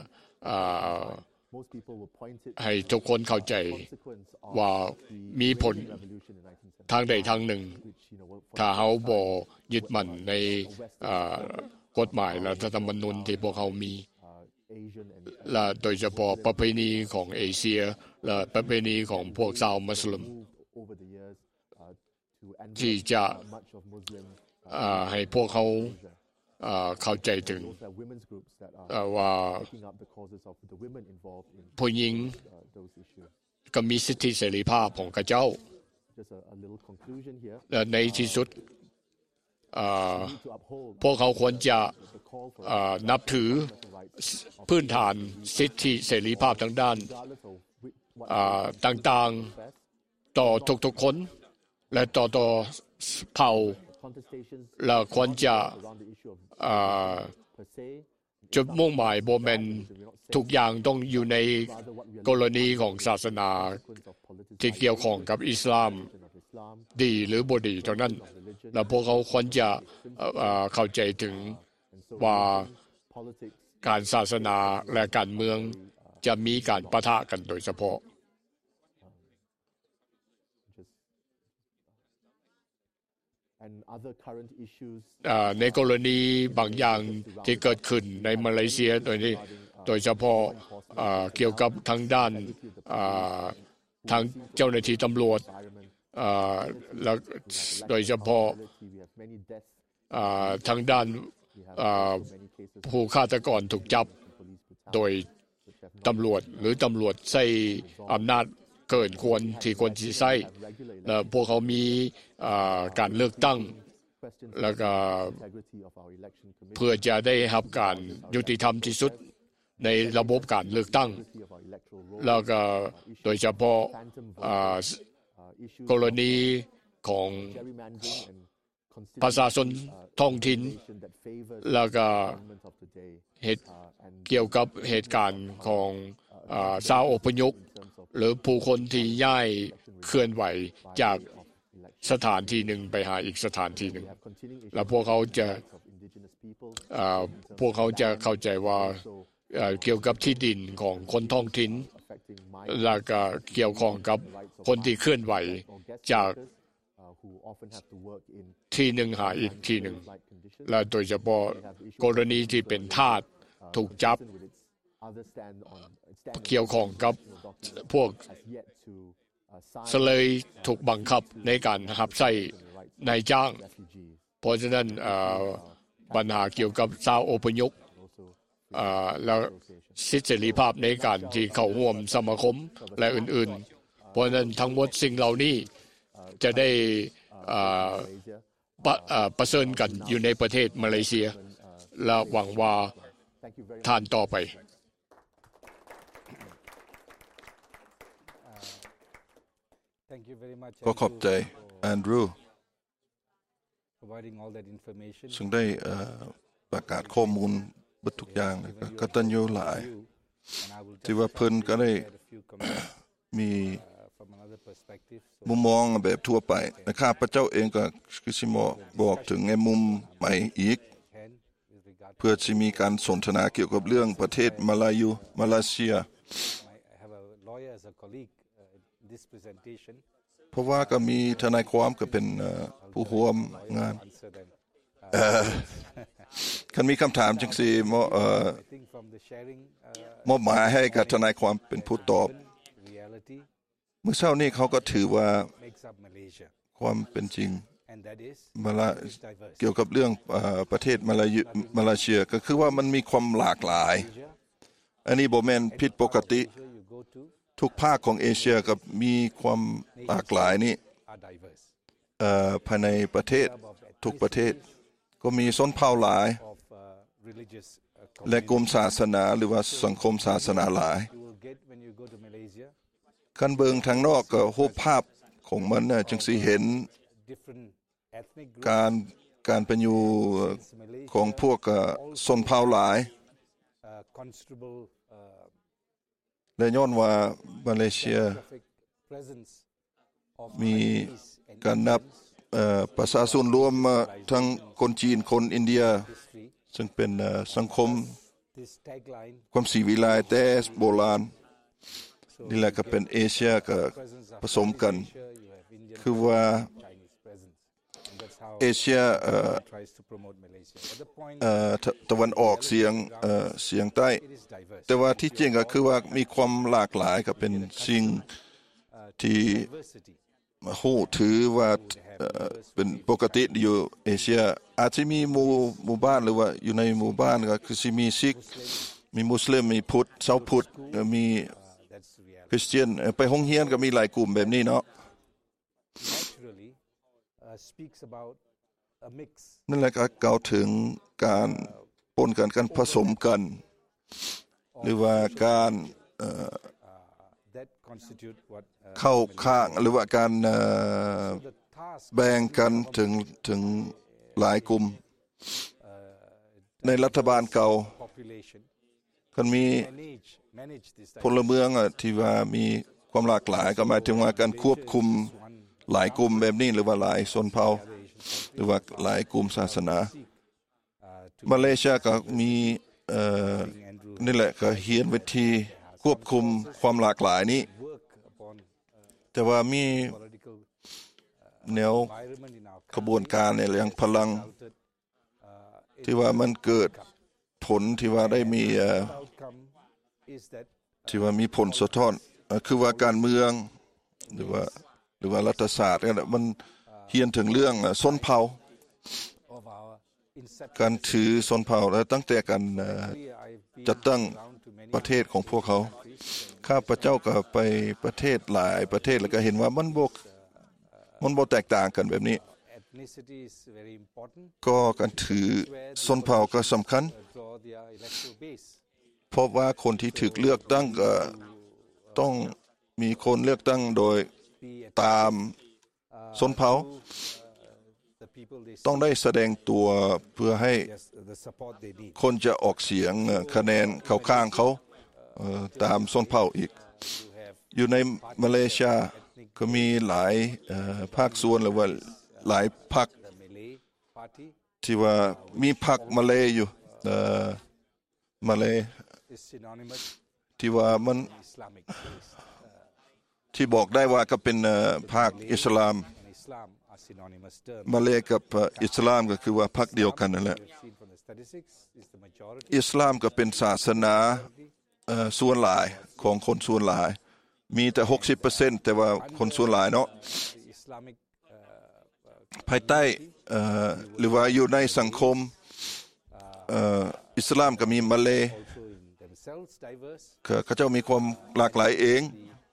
ให้ทุกคนเข้าใจว่ามีผลทางใดทางหนึ่งถ้าเขาบ่ยึดมั่นในกฎหมายและรัฐธรรมนูญที่พวกเขามีและโดยเฉพาะประเพณีของเอเชียและประเพณีของพวกชาวมุสลิมที่จะให้พวกเขาเข้าใจถึงว่าผู้หญิงก็มีสิทธิเสรีภาพของเขาเจ้าและในที่สุดพวกเขาควรจะนับถือพื้นฐานสิทธิเสรีภาพทางด้านต่างๆต่อทุกๆคนและต่อเผ่าและควรจะจุดมุ่งหมายบ่แม่นทุกอย่างต้องอยู่ในกรณีของศาสนาที่เกี่ยวข้องกับอิสลามดีหรือบ่ดีเท่านั้นและพวกเขาควรจะเข้าใจถึงว่าการศาสนาและการเมืองจะมีการปะทะกันโดยเฉพาะในกรณีบางอย่างที่เกิดขึ้นในมาเลเซียโดยเฉพาะเกี่ยวกับทางด้านทางเจ้าหน้าที่ตำรวจและโดยเฉพาะทางด้านผู้ฆาตกรถูกจับโดยตำรวจหรือตำรวจใช้อำนาจเกินควรที่ควรจะใช้และพวกเขามีการเลือกตั้งแล้วก็เพื่อจะได้รับการยุติธรรมที่สุดในระบบการเลือกตั้งแล้วก็โดยเฉพาะกรณีของประชาชนท้องถิ่นแล้วก็เกี่ยวกับเหตุการณ์ของชาวอพยพหรือผู้คนที่ย้ายเคลื่อนไหวจากสถานที่หนึ่งไปหาอีกสถานที่หนึ่งแล้วพวกเขาจะเข้าใจว่าเกี่ยวกับที่ดินของคนท้องถิ่นแล้วก็เกี่ยวข้องกับคนที่เคลื่อนไหวจากที่หนึ่งหาอีกที่หนึ่งและโดยเฉพาะกรณีที่เป็นทาสถูกจับเกี่ยวข้องกับพวกสเลยถูกบังคับในการหับใช้นายจ้างเพราะฉะนั้นปัญหาเกี่ยวกับชาวอพยพและสิทธิเสรีภาพในการที่เข้าร่วมสมาคมและอื่นๆเพราะฉะนั้นทั้งหมดสิ่งเหล่านี้จะได้ประเสริฐกันอยู่ในประเทศมาเลเซียและหวังว่าท่านต่อไปก็ขอบใจแอนดรูว์ซึ่งได้ประกาศข้อมูลบัดทุกอย่างกตัญญูหลายที่ว่าเพิ่นก็ได้มีมุมมองแบบทั่วไปข้าพเจ้าเองก็คือสิบอกถึงในมุมใหม่อีกเพื่อจะมีการสนทนาเกี่ยวกับเรื่องประเทศมาลาเซียเพราะว่าก็มีทนายความก็เป็นผู้ร่วมงานคันมีคำถามจังซี่มอบหมายให้กับทนายความเป็นผู้ตอบเมื่อเช้านี้เขาก็ถือว่าความเป็นจริงเกี่ยวกับเรื่องประเทศมาเลเซียก็คือว่ามันมีความหลากหลายอันนี้บ่แม่นผิดปกติทุกภาคของเอเชียก็มีความหลากหลายนี่ภายในประเทศทุกประเทศก็มีชนเผ่าหลายและกลุ่มศาสนาหรือว่าสังคมศาสนาหลายคันเบิงทางนอกก็รูปภาพของมันน่ะจึงสิเห็นการเป็นอยู่ของพวกชนเผ่าหลายและย้อนว่ามาเลเซียมีการนับประชาชนรวมทั้งคนจีนคนอินเดียซึ่งเป็นสังคมความสีวิไลแต่โบราณนี่แหละก็เป็นเอเชียก็ผสมกันคือว่าเอเชียตะวันออกเสียงใต้แต่ว่าที่จริงก็คือว่ามีความหลากหลายก็เป็นสิ่งที่ฮู้ถือว่าเป็นปกติอยู่เอเชียอาจจะมีหมู่บ้านหรือว่าอยู่ในหมู่บ้านก็คือสิมีซิกมีมุสลิมมีพุทธชาวพุทธมีคริสเตียนไปโรงเรียนก็มีหลายกลุ่มแบบนี้เนาะนั่นแหละก็กล่าวถึงการปนกันการผสมกันหรือว่าการเข้าข้างหรือว่าการแบ่งกันถึงหลายกลุ่มในรัฐบาลเก่าก็มีพลเมืองที่ว่ามีความหลากหลายก็หมายถึงว่าการควบคุมหลายกลุ่มแบบนี้หรือว่าหลายชนเผ่าหรือว่าหลายกลุ่มศาสนามาเลเซียก็มีนี่แหละก็เฮียนวิธีควบคุมความหลากหลายนี้แต่ว่ามีแนวขบวนการในเรื่องพลังที่ว่ามันเกิดผลที่ว่าได้มีที่ว่ามีผลสะท้อนคือว่าการเมืองหรือว่ารัฐศาสตร์มันเฮียนถึงเรื่องชนเผ่าการถือชนเผ่าและตั้งแต่การจัดตั้งประเทศของพวกเขาข้าพเจ้าก็ไปประเทศหลายประเทศแล้วก็เห็นว่ามันบ่แตกต่างกันแบบนี้ก็การถือชนเผ่าก็สำคัญเพราะว่าคนที่ถูกเลือกตั้งก็ต้องมีคนเลือกตั้งโดยตามชนเผ่าต้องได้แสดงตัวเพื่อให้คนจะออกเสียงคะแนนเข้าข้างเขาตามชนเผ่าอีกอยู่ในมาเลเซียก็มีหลายภาคส่วนหรือว่าหลายพรรคที่ว่ามีพรรคมาเลอยู่มาเลที่ว่ามันที่บอกได้ว่าก็เป็นภาคอิสลามมาเลกับอิสลามก็คือว่าพรรคเดียวกันนั่นแหละอิสลามก็เป็นศาสนาส่วนหลายของคนส่วนหลายมีแต่ 60% แต่ว่าคนส่วนหลายเนาะภายใต้หรือว่าอยู่ในสังคมอิสลามก็มีมาเลเขาเจ้ามีความหลากหลายเอง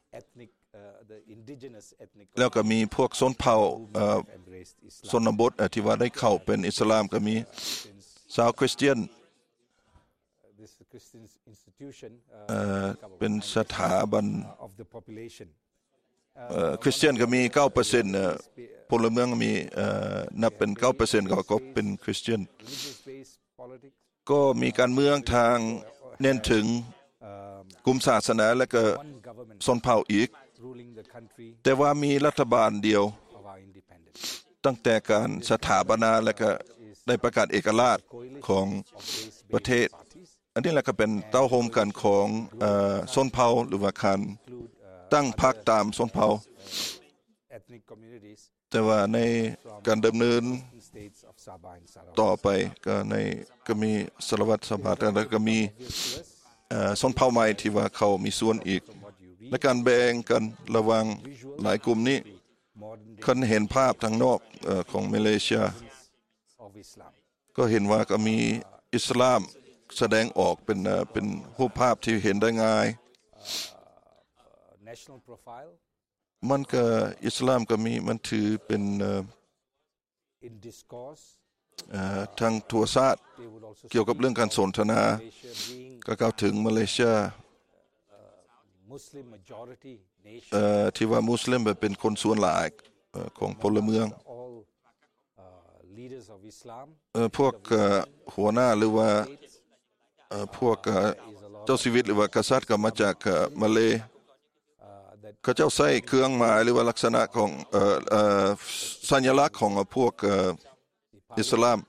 แล้วก็มีพวกชนเผ่าชนบทที่ว่าได้เข้าเป็นอิสลามก็มีชาวคริสเตียนเป็นสถาบันคริสเตียนก็มี 9% พลเมืองมีนับเป็น 9% ก็เป็นคริสเตียนก็มีการเมืองทางเน้นถึงกลุ่มศาสนาและก็ชนเผ่าอีกแต่ว่ามีรัฐบาลเดียวตั้งแต่การสถาปนาและก็ได้ประกาศเอกราชของประเทศอันนี้แหละก็เป็นเต้าโฮมกันของชนเผ่าหรือว่าการตั้งพรรคตามชนเผ่าแต่ว่าในการดำเนินต่อไปก็มีสารวัตรสภาแล้วก็มีชนเผ่าใหม่ที่ว่าเขามีส่วนอีกในการแบ่งกันระหว่างหลายกลุ่มนี้คนเห็นภาพทางนอกของมาเลเซียก็เห็นว่าก็มีอิสลามแสดงออกเป็นรูปภาพที่เห็นได้ง่ายมันก็อิสลามก็มีมันถือเป็นทางทัวศาสตร์เกี่ยวกับเรื่องการสนทนาก็กล่าวถึงมาเลเซียที่ว่ามุสลิมเป็นคนส่วนหลายของพลเมืองพวกหัวหน้าหรือว่าพวกเจ้าชีวิตหรือว่ากษัตริย์ก็มาจากมาเลเขาเจ้าใช้เครื่องหมายหรือว่าลักษณะของสัญลักษณ์ของพวกอิสลาม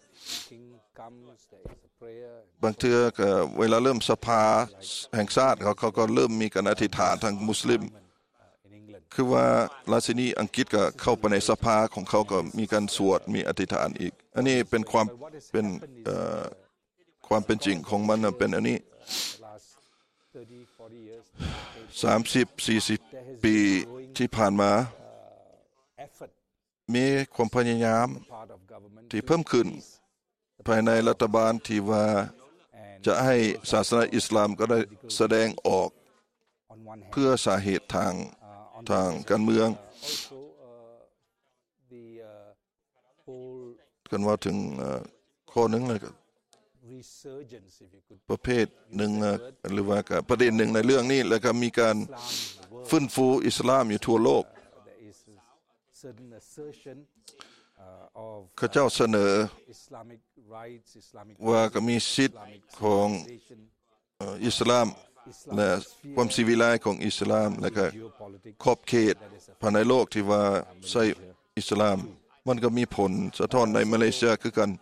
บางเทื่อเวลาเริ่มสภาแห่งชาติเขาก็เริ่มมีการอธิษฐานทางมุสลิมคือว่าราชินีอังกฤษก็เข้าไปในสภาของเขาก็มีการสวดมีอธิษฐานอีกอันนี้เป็นความเป็นจริงของมันเป็นอันนี้30-40 ปีที่ผ่านมามีความพยายามที่เพิ่มขึ้นภายในรัฐบาลที่ว่าจะให้ศาสนาอิสลามก็ได้แสดงออกเพื่อสาเหตุทางการเมืองกันว่าถึงข้อหนึ่งเลยประเภทหนึ่งหรือว่าประเด็นหนึ่งในเรื่องนี้แล้วก็มีการฟื้นฟูอิสลามอยู่ทั่วโลกข้าเจ้าเสนอว่าก็มีสิทธิ์ของอิสลามและความศิวิไลซ์ของอิสลามและก็ขอบเขตภายในโลกที่ว่าใช้อิสลามมันก็มีผลสะท้อนในมาเลเซียคือกัน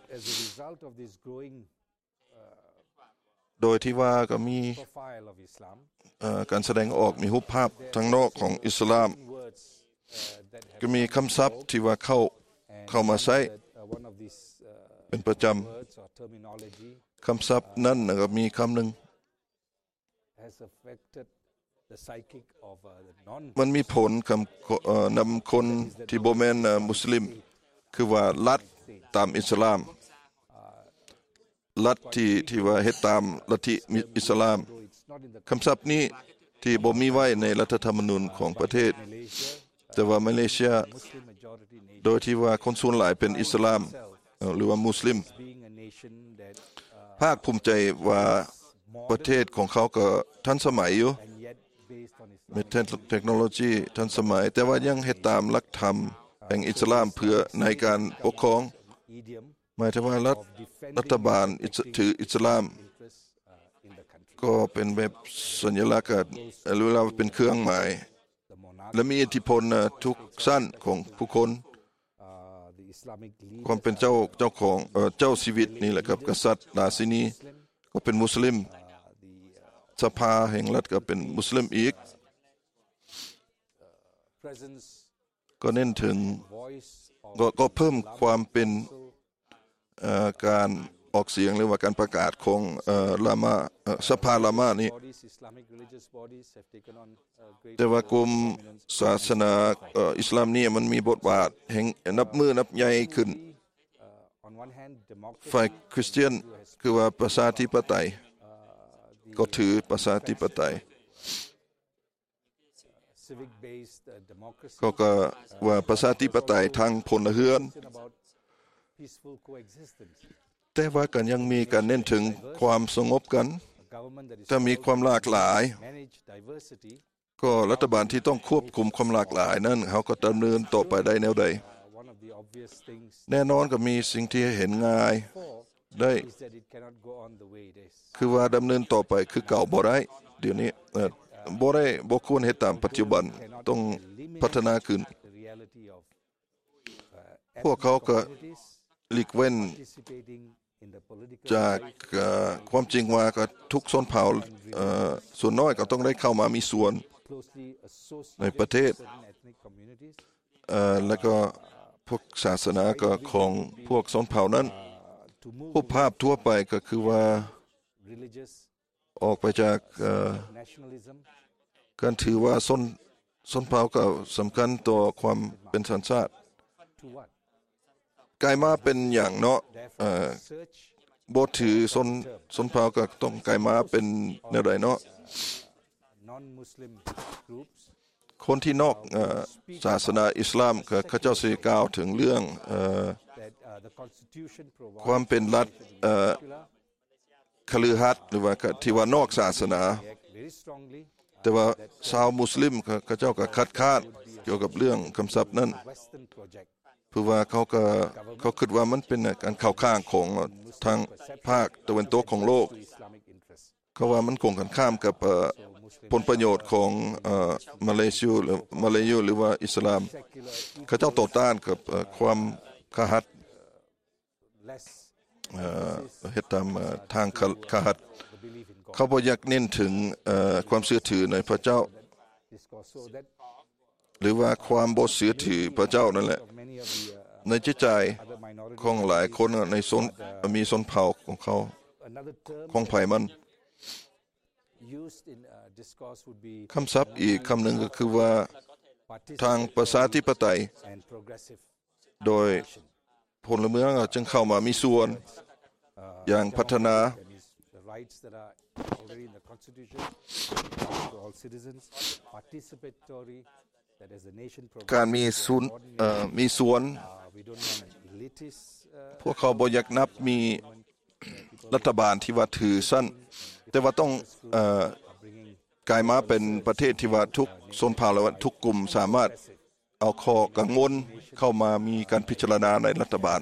โดยที่ว่าก็มีการแสดงออกมีรูปภาพทางนอกของอิสลามก็มีคำศัพท์ที่ว่าเข้ามาใช้เป็นประจำคำศัพท์นั้นก็มีคำหนึ่งมันมีผลกับนำคนที่บ่แม่นมุสลิมคือว่าลัทธิตามอิสลามลัทธิที่ว่าเฮ็ดตามลัทธิอิสลามคำศัพท์นี้ที่บ่มีไว้ในรัฐธรรมนูญของประเทศแต่ว่ามาเลเซียโดยที่ว่าคนส่วนหลายเป็นอิสลามหรือว่ามุสลิมภาคภูมิใจว่าประเทศของเขาก็ทันสมัยอยู่มีเทคโนโลยีทันสมัยแต่ว่ายังเฮ็ดตามหลักธรรมแห่งอิสลามเพื่อในการปกครองหมายถึงว่ารัฐบาลถืออิสลามก็เป็นแบบสัญลักษณ์หรือเราเป็นเครื่องหมายและมีอิทธิพลทุกสั้นของผู้คนความเป็นเจ้าของเจ้าชีวิตนี่แหละครับกษัตริย์ราชินีก็เป็นมุสลิมสภาแห่งรัฐก็เป็นมุสลิมอีกก็เน้นถึงก็เพิ่มความเป็นการออกเสียงหรือว่าการประกาศของลามาสภาลามานี่แต่ว่ากลุ่มศาสนาอิสลามนี่มันมีบทบาทแห่งนับมือนับใหญ่ขึ้นฝ่ายคริสเตียนคือว่าประชาธิปไตยก็ถือประชาธิปไตยก็ว่าประชาธิปไตยทางพลเรือนแต่ว่ากันยังมีการเน้นถึงความสงบกันถ้ามีความหลากหลายก็รัฐบาลที่ต้องควบคุมความหลากหลายนั้นเขาก็ดำเนินต่อไปได้แนวใดแน่นอนก็มีสิ่งที่เห็นง่ายได้คือว่าดำเนินต่อไปคือเก่าบ่ได้เดี๋ยวนี้บ่ควรเฮ็ดตามปัจจุบันต้องพัฒนาขึ้นพวกเขาก็หลีกเว้นจากความจริงว่าก็ทุกชนเผ่าส่วนน้อยก็ต้องได้เข้ามามีส่วนในประเทศแล้วก็พวกศาสนาก็ของพวกชนเผ่านั้นผู้ภาพทั่วไปก็คือว่าออกไปจากการถือว่าชนเผ่าก็สำคัญต่อความเป็นสัญชาติกลายมาเป็นอย่างเนาะบ่ถือชนเผ่าก็ต้องกลายมาเป็นแนวใดเนาะคนที่นอกศาสนาอิสลามก็เขาเจ้าสิกล่าวถึงเรื่องความเป็นรัฐคฤหัสถ์หรือว่าที่ว่านอกศาสนาแต่ว่าชาวมุสลิมเขาเจ้าก็คัดค้านเกี่ยวกับเรื่องคำศัพท์นั้นเพราะว่าเขาคิดว่ามันเป็นการเข้าข้างของทางภาคตะวันตกของโลกเขาว่ามันคงกันข้ามกับผลประโยชน์ของมาเลเซียหรือว่าอิสลามเขาเจ้าต่อต้านกับความคหัตเฮ็ดตามทางคหัตเขาบ่อยากเน้นถึงความเชื่อถือในพระเจ้าหรือว่าความบ่เชื่อถือพระเจ้านั่นแหละในจิตใจของหลายคนในมีชนเผ่าของเขาของไผมันคำศัพท์อีกคำหนึ่งก็คือว่าทางประชาธิปไตยโดยพลเมืองจึงเข้ามามีส่วนอย่างพัฒนาการมีส่วนพวกเขาบ่อยากนับมีรัฐบาลที่ว่าถือสั้นแต่ว่าต้องกลายมาเป็นประเทศที่ว่าทุกชนเผ่าและทุกกลุ่มสามารถเอาข้อกังวลเข้ามามีการพิจารณาในรัฐบาล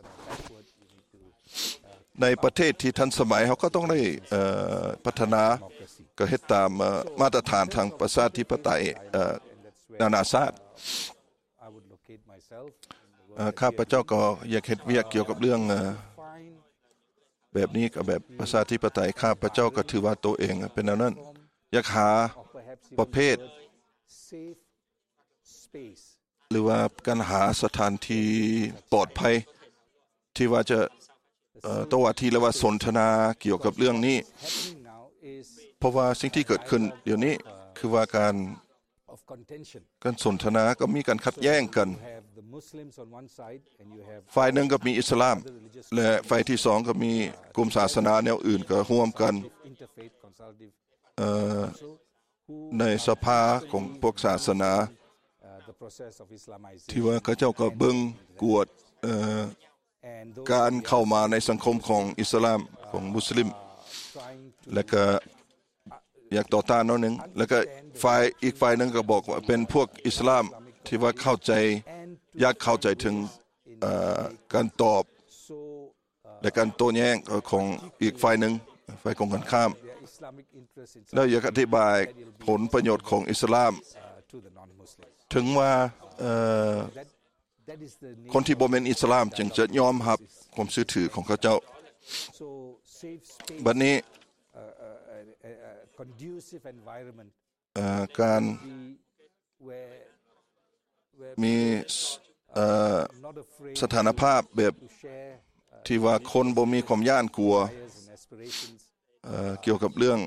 ในประเทศที่ทันสมัยเขาก็ต้องได้พัฒนาก็เฮ็ดตามมาตรฐานทางประชาธิปไตยนานาชาติข้าพเจ้าก็อยากเฮ็ดเวียกเกี่ยวกับเรื่องแบบนี้กับแบบประชาธิปไตยข้าพเจ้าก็ถือว่าตัวเองเป็นอันนั้นอยากหาประเภทหรือว่าการหาสถานที่ปลอดภัยที่ว่าจะตัวที่เรียกว่าสนทนาเกี่ยวกับเรื่องนี้เพราะว่าสิ่งที่เกิดขึ้นเดี๋ยวนี้คือว่าการสนทนาก็มีการขัดแย้งกันฝ่ายหนึ่งก็มีอิสลามและฝ่ายที่สองก็มีกลุ่มศาสนาแนวอื่นก็ร่วมกันในสภาของพวกศาสนาที่ว่าเขาเจ้าก็เบิ่งกวดการเข้ามาในสังคมของอิสลามของมุสลิมและก็อยากต่อต้านน้อยนึงแล้วก็อีกฝ่ายนึงก็บอกว่าเป็นพวกอิสลามที่ว่าเข้าใจอยากเข้าใจถึงการตอบและการโต้แย้งของอีกฝ่ายนึงฝ่ายของกันข้ามแล้วอยากอธิบายผลประโยชน์ของอิสลามถึงว่าคนที่บ่แม่นอิสลามจึงจะยอมรับความเชื่อถือของเขาเจ้าบัดนี้การมีสถานภาพแบบที่ว่าคนบ่มีความย่านกลัวเกี่ยวกับเรื่อง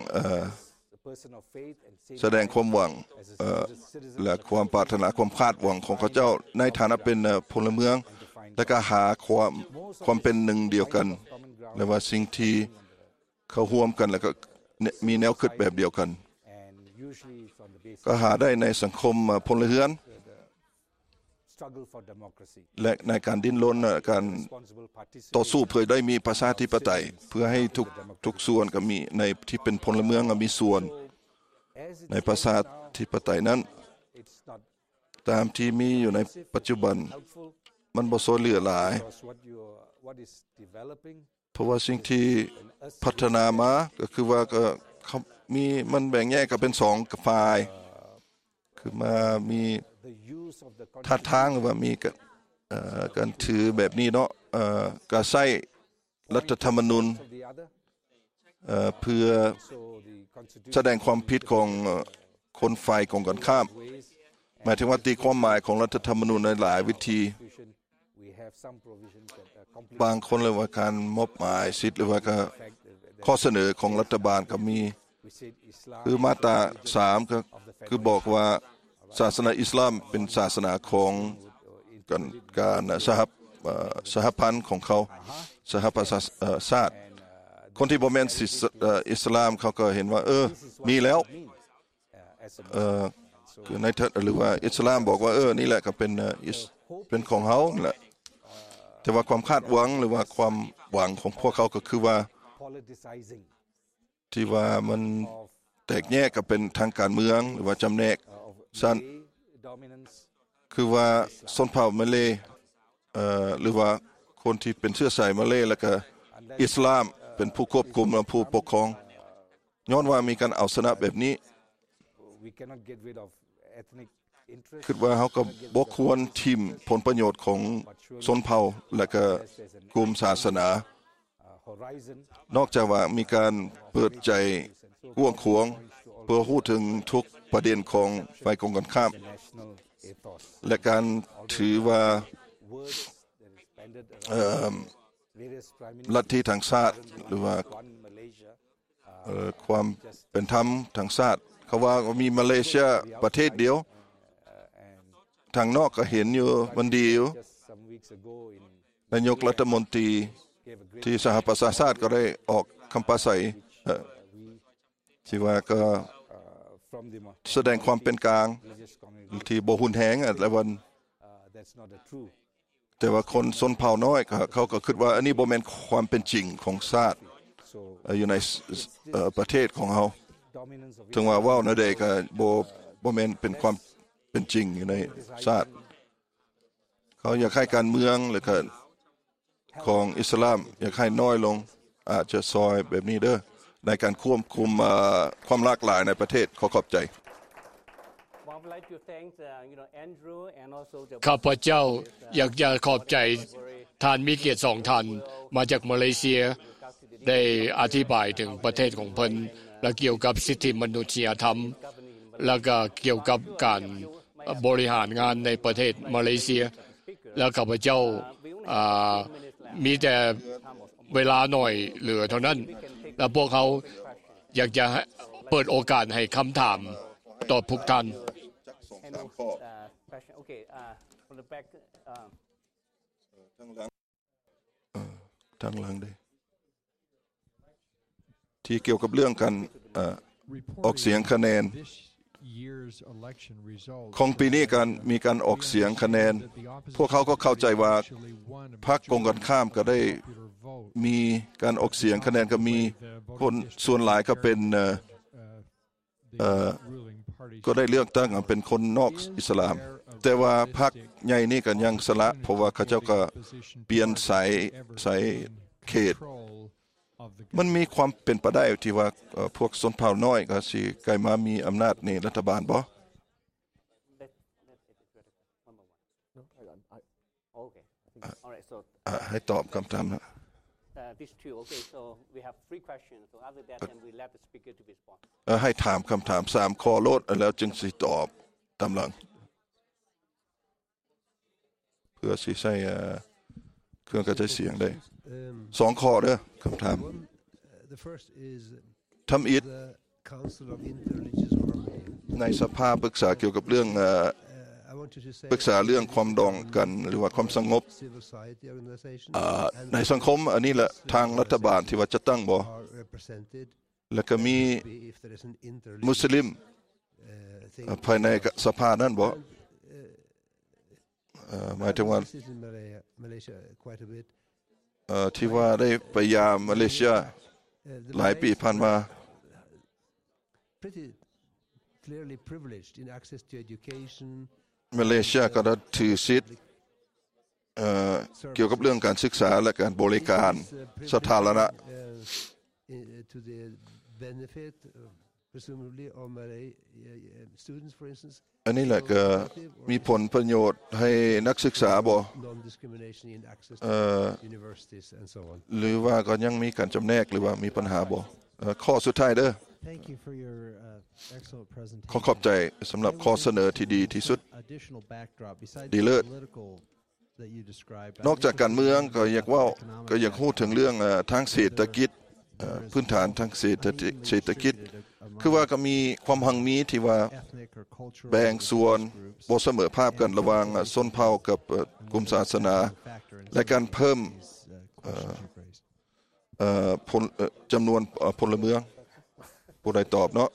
แสดงความหวังและความปรารถนาความคาดหวังของเขาเจ้าในฐานะเป็นพลเมืองและก็หาความเป็นหนึ่งเดียวกันและว่าสิ่งที่เขาร่วมกันแล้วก็มีแนวคิดแบบเดียวกันก็หาได้ในสังคมพลเรือนและในการดิ้นรนการต่อสู้เพื่อได้มีประชาธิปไตยเพื่อให้ทุกส่วนก็มีในที่เป็นพลเมืองมีส่วนในประชาธิปไตยนั้นตามที่มีอยู่ในปัจจุบันมันบ่เหลือหลายเพราะว่าสิ่งที่พัฒนามาก็คือว่าก็มีมันแบ่งแยกกันเป็น2ฝ่ายคือมามีท่าทางว่ามีการถือแบบนี้เนาะก็ใช้รัฐธรรมนูญเพื่อแสดงความผิดของคนฝ่ายของกันข้ามหมายถึงว่าตีความหมายของรัฐธรรมนูญในหลายวิธีบางคนเลยว่าการมอบหมายสิทธิ์หรือว่าข้อเสนอของรัฐบาลก็มีคือมาตรา3ก็คือบอกว่าศาสนาอิสลามเป็นศาสนาของการสหพันธ์ของเขาสหประชาชาติคนที่บ่แม่นอิสลามเขาก็เห็นว่ามีแล้วคือในหรือว่าอิสลามบอกว่านี่แหละก็เป็นของเขาแหละแต่ว่าความคาดหวังหรือว่าความหวังของพวกเขาก็คือว่าที่ว่ามันแตกแยกก็เป็นทางการเมืองหรือว่าจำแนกสั้นคือว่าชนเผ่ามาเลหรือว่าคนที่เป็นเชื้อสายมาเลแล้วก็อิสลามเป็นผู้ควบคุมและผู้ปกครองย้อนว่ามีการเอาชนะแบบนี้คิดว่าเขาก็บ่ควรทิ่มผลประโยชน์ของชนเผ่าและก็กลุ่มศาสนานอกจากว่ามีการเปิดใจกว้างขวางเพื่อพูดถึงทุกประเด็นของฝ่ายตรงกันข้ามและการถือว่าลัทธิทางชาติหรือว่าความเป็นธรรมทางชาติเขาว่ามีมาเลเซียประเทศเดียวทางนอกก็เห็นอยู่มันดีอยู่นายกรัฐมนตรีที่สหประชาชาติก็ได้ออกคำปราศัยที่ว่าก็แสดงความเป็นกลางที่บ่หุนแหงแต่วันแต่ว่าคนชนเผ่าน้อยเขาก็คิดว่าอันนี้บ่แม่นความเป็นจริงของชาติอยู่ในประเทศของเขาถึงว่าเว้าในใดก็บ่แม่นเป็นความเป็นจริงอยู่ในชาติเขาอยากให้การเมืองหรือก็ของอิสลามอยากให้น้อยลงอาจจะซอยแบบนี้เด้อในการควบคุมความหลากหลายในประเทศขอบใจข้าพเจ้าอยากจะขอบใจท่านมีเกียรติ2ท่านมาจากมาเลเซียได้อธิบายถึงประเทศของเพิ่นและเกี่ยวกับสิทธิมนุษยธรรมแล้วก็เกี่ยวกับการบริหารงานในประเทศมาเลเซียแล้วข้าพเจ้ามีแต่เวลาหน่อยเหลือเท่านั้นและพวกเขาอยากจะเปิดโอกาสให้คำถามต่อพวกท่านทางหลังได้ที่เกี่ยวกับเรื่องการออกเสียงคะแนนของปีนี้มีการออกเสียงคะแนนพวกเขาก็เข้าใจว่าพรรคตรงกันข้ามก็ได้มีการออกเสียงคะแนนก็มีคนส่วนหลายก็เป็นก็ได้เลือกตั้งเป็นคนนอกอิสลามแต่ว่าพรรคใหญ่นี่ก็ยังสละเพราะว่าเขาเจ้าก็เปลี่ยนสายเขตมันมีความเป็นไปได้ที่ว่าพวกชนเผ่าน้อยก็สิใกล้มามีอำนาจในรัฐบาลบ่ให้ตอบคำถามนะให้ถามคำถาม3ข้อโลดแล้วจึงสิตอบตามหลังเพื่อสิใช้เครื่องกระจายเสียงได้2ข้อเด้อคำถามทำอิฐในสภาปรึกษาเกี่ยวกับเรื่องปรึกษาเรื่องความดองกันหรือว่าความสงบในสังคมอันนี้แหละทางรัฐบาลที่ว่าจะตั้งบ่แล้วก็มีมุสลิมภายในสภานั้นบ่หมายถึงว่าที่ว่าได้ไปยามมาเลเซียหลายปีผ่านมามาเลเซียก็ได้ถือสิทธิ์เกี่ยวกับเรื่องการศึกษาและการบริการสาธารณะอันนี้แหละก็มีผลประโยชน์ให้นักศึกษาบ่หรือว่าก็ยังมีการจำแนกหรือว่ามีปัญหาบ่ข้อสุดท้ายเด้อ Thank you for your excellent ขอขอบใจ presentation. สำหรับข้อเสนอที่ดีที่สุด Additional backdrop besides ดี the เลิศ political that you described. นอกจากการเมืองก็อยากว่าก็อยากพูดถึงเรื่องทางเศรษฐกิจพื้นฐานทางเศรษฐกิจคือว่าก็มีความหังมีที่ว่า ethnic or cultural แบ่งส่วนบ่เสมอภาพกันระหว่างชนเผ่ากับกลุ่มศาสนา factor in และการเพิ่ม questions you raised. จำนวนพลเมืองผู้ใดตอบเนาะ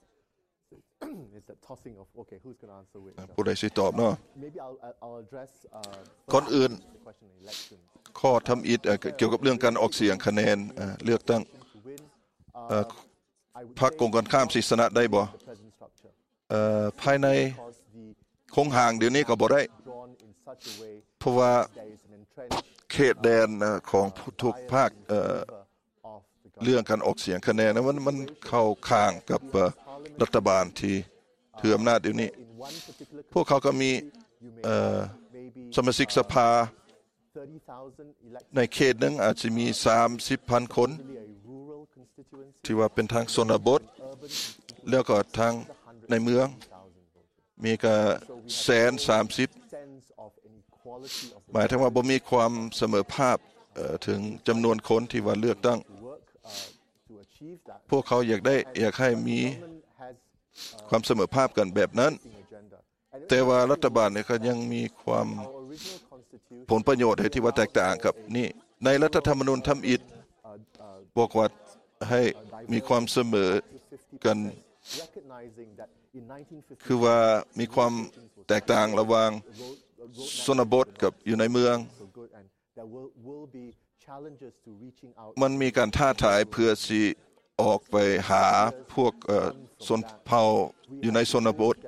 It's the tossing of okay, who's going to answer which? ผู้ใดสิตอบเนาะ Maybe I'll address ก่อนอื่น the question of election. ข้อทำอิฐเกี่ยวกับเรื่องการออกเสียงคะแนนเลือกตั้ง To win, พรรคกงกันข้ามสิชนะได้บ่ the present structure ภายใน because the คงห่างเดี๋ยวนี้ก็บ่ได้ drawn in such a way เพราะว่า there is an entrenched เขตแดนของทุกภาค of the government. เรื่องการออกเสียงคะแนนนะมันเข้าข้างกับรัฐบาลที่ถืออำนาจเดี๋ยวนี้ In one particular พวกเขาก็มี you may ส maybe มาชิกสภา 30,000 elected ในเขตหนึงอาจจะมี 30,000 คน a rural constituency, ที่ว่าเป็นทางชนบท แล้วก็ทางในเมือง มีก็130 sense of inequality of หมายถึงว่าบ่มีความเสมอภาพถึงจำนวนคนที่ว่าเลือกตั้ง the work to achieve that. พวกเขาอยากให้มี Government has ความเสมอภาพกันแบบนั้น an agenda. And แต่ว่ารัฐบาลเนี่ยก็ยังมีความ our original constitution ผลประโยชน์ที่ว่าแตกต่างกับนี่ในรัฐธรรมนูญทำอิฐบอกว่าให้มีความเสมอกัน recognizing that in 1950 คือว่ามีความแตกต่างระหว่างชนบทกับอยู่ในเมือง so good and there will be challenges to reaching out มันมีการท้าทายเพื่อสิออกไปหาพวกชนเผ่าอยู่ในชนบท get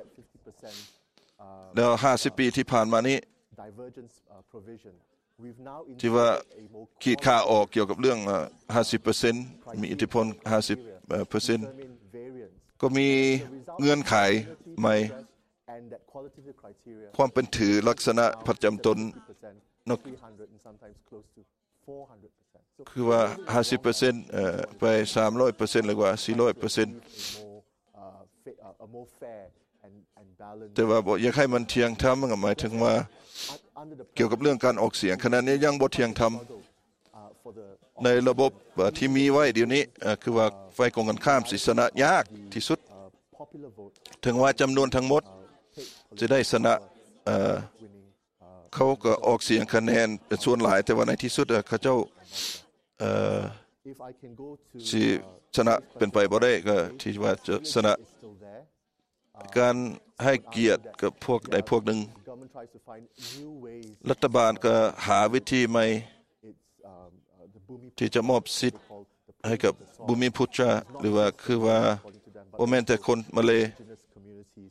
50% แล้ว50 ปีที่ผ่านมานี้ divergence provision. We've now ที่ว่า instituted a more ขีดค่าออกเกี่ยวกับเรื่อง 50% มีอิทธิพล 50% determined variance ก็มีเงื่อนไขใหม่ and that qualitative criteria ความเป็นถือลักษณะประจำตน 50%, 300 and sometimes close to 400%. So คือว่า 50% ไป 300% หรือว่า 400% a more fair and balanced แต่ว่าบอกอยากให้มันเที่ยงธรรมมันก็หมายถึงว่า under the เกี่ยวกับเรื่องการออกเสียงขณะนี้ยังบ่เที่ยงธรรม for the ในระบบที่มีไว้เดี๋ยวนี้คือว่าฝ่ายกงกันข้ามสิชนะยากที่สุด popular vote ถึงว่าจำนวนทั้งหมด จะได้ชนะ winning เขาก็ออกเสียงคะแนนเป็นส่วนหลาย แต่ว่าในที่สุดเขาเจ้า if I can go to สิชนะเป็นไปบ่ได้ก็ที่ว่าจะชนะ is still there. การให้เกียรติกับพวกใดพวกหนึ่ง The government tries to find new ways. รัฐบาลก็หาวิธีใหม่ It's the Bhumi ที่จะมอบสิทธิ์ called the ให้กับบุมิพุทธะหรือว่าคือว่า according to them, บ่แม่นแต่คนมาเล indigenous communities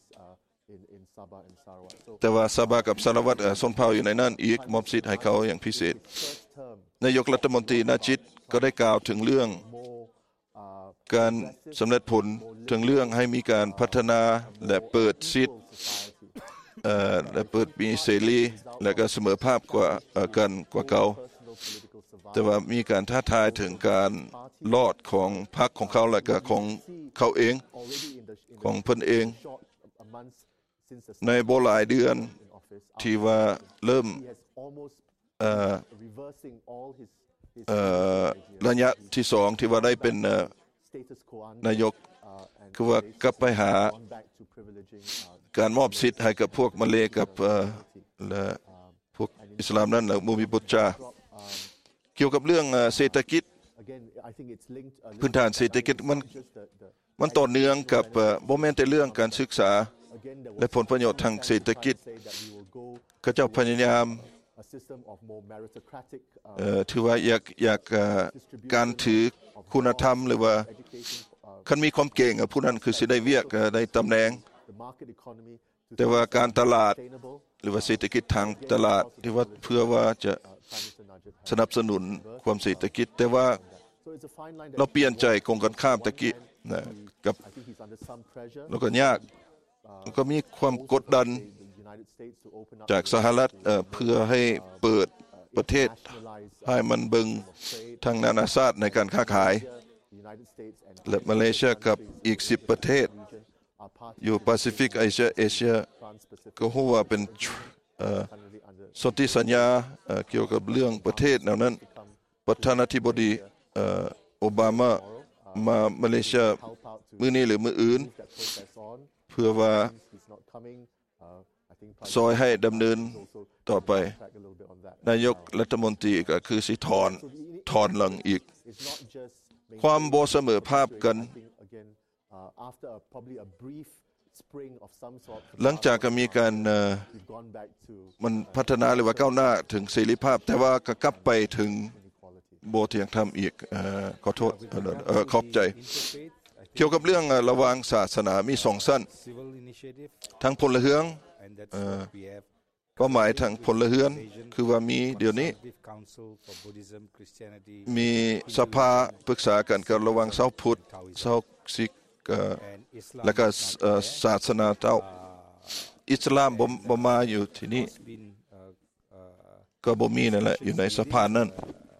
in Sabah and Sarawak. So แต่ว่าซาบากับสารวัตรชนเผ่าอยู่ในนั้นอีกมอบสิทธิ์ให้เขาอย่างพิเศษ first term นายกรัฐมนตรีนาจิตก็ได้กล่าวถึงเรื่อง more การสำเร็จผลถึงเรื่องให้มีการพัฒนาและเปิดสิทธิ์ society, และเปิดมีเสรีและก็เสมอภาพกว่ากันกว่าเก่า personal political survival. แต่ว่ามีการท้าทายถึงการรอดของพรรคของเขาและก็ของเขาเอง Already in the ของเพิ่นเอง short months since the ในบ่หลายเดือน in office, ที่ว่าเริ่ม he has almost reversing all his ระยะที่สองที่ว่าได้เป็น status quo นายก and คือว่ากลับไปหา gone back to privileging การมอบสิทธิ์ให้กับพวกมาเลกับและพวกอิสลามนั่นแหละมุมิบุตรจาเกี่ยวกับเรื่องเศรษฐกิจ again I think it's linked พื้นฐานเศรษฐกิจมัน just the มันต่อเนื่องกับบ่แม่นแต่เรื่องการศึกษา again there และ was ผลประโยชน์ทางเศรษฐกิจ say that we will go เขาเจ้าพยายาม a system of more meritocratic ถือว่าอยากการถือคุณธรรมหรือว่า education คันมีความเก่งผู้นั้นคือสิได้เวียกได้ตำแหน่ง the market economy to แต่ว่าการตลาด sustainable หรือว่าเศรษฐกิจทางตลาดที่ว่าเพื่อว่าจะ Prime Minister Najib สนับสนุนความเศรษฐกิจแต่ว่า so it's a fine line เรา that เปลี่ยนใจกงกันข้ามตะกี้นะกับ I think he's under some pressure แล้วก็ยากแล้วก็มีความกดดัน the United States to open up จากสหรัฐเพื่อให้เปิดประเทศ nationalize ให้มันเบิงทางนานาชาติในการค้าขาย he United States and และมาเลเซียกับอีก10ประเทศ region are parties อยู่แปซิฟิกเอเชีย Trans-Pacific ก็ฮู้ว่าเป็น currently under สนธิสัญญาเกี่ยวกับเรื่องประเทศแนวนั้นประธานาธิบดีโอบามามาเลเซีย help out to มื้อนี้หรือมื้ออื่น move that process on. เพื่อว่า He's not coming. I think ซอยให้ดำเนิน also ต่อไป track a little bit on that. นายกรัฐมนตรีก็คือสิถอนหลังอีก It's not just ความบ่เสมอภาพกัน I think again after probably a brief spring of some sort. หลังจากก็มีการ We've gone back to มันพัฒนาหรือว่าก้าวหน้าถึงเสรีภาพ แต่ว่าก็กลับไปถึง inequality. บ่เที่ยงธรรมอีกขอโทษขอบใจ เกี่ยวกับเรื่องระหว่างศาสนามีสองสั้น civil initiative ทั้งพลเรือน and that's what we have เป้าหมายทางพลเรือนคือว่ามีเดี๋ยวนี้ Consultative Council for Buddhism Christianity มีสภาปรึกษากันกับระหว่างชาวพุทธชาวซิก and Islam และก็ศาสนาเจ้าอิสลามบ่มาอยู่ที่นี่ has been ก็บ่มีนั่นแหละอยู่ในสภานั้น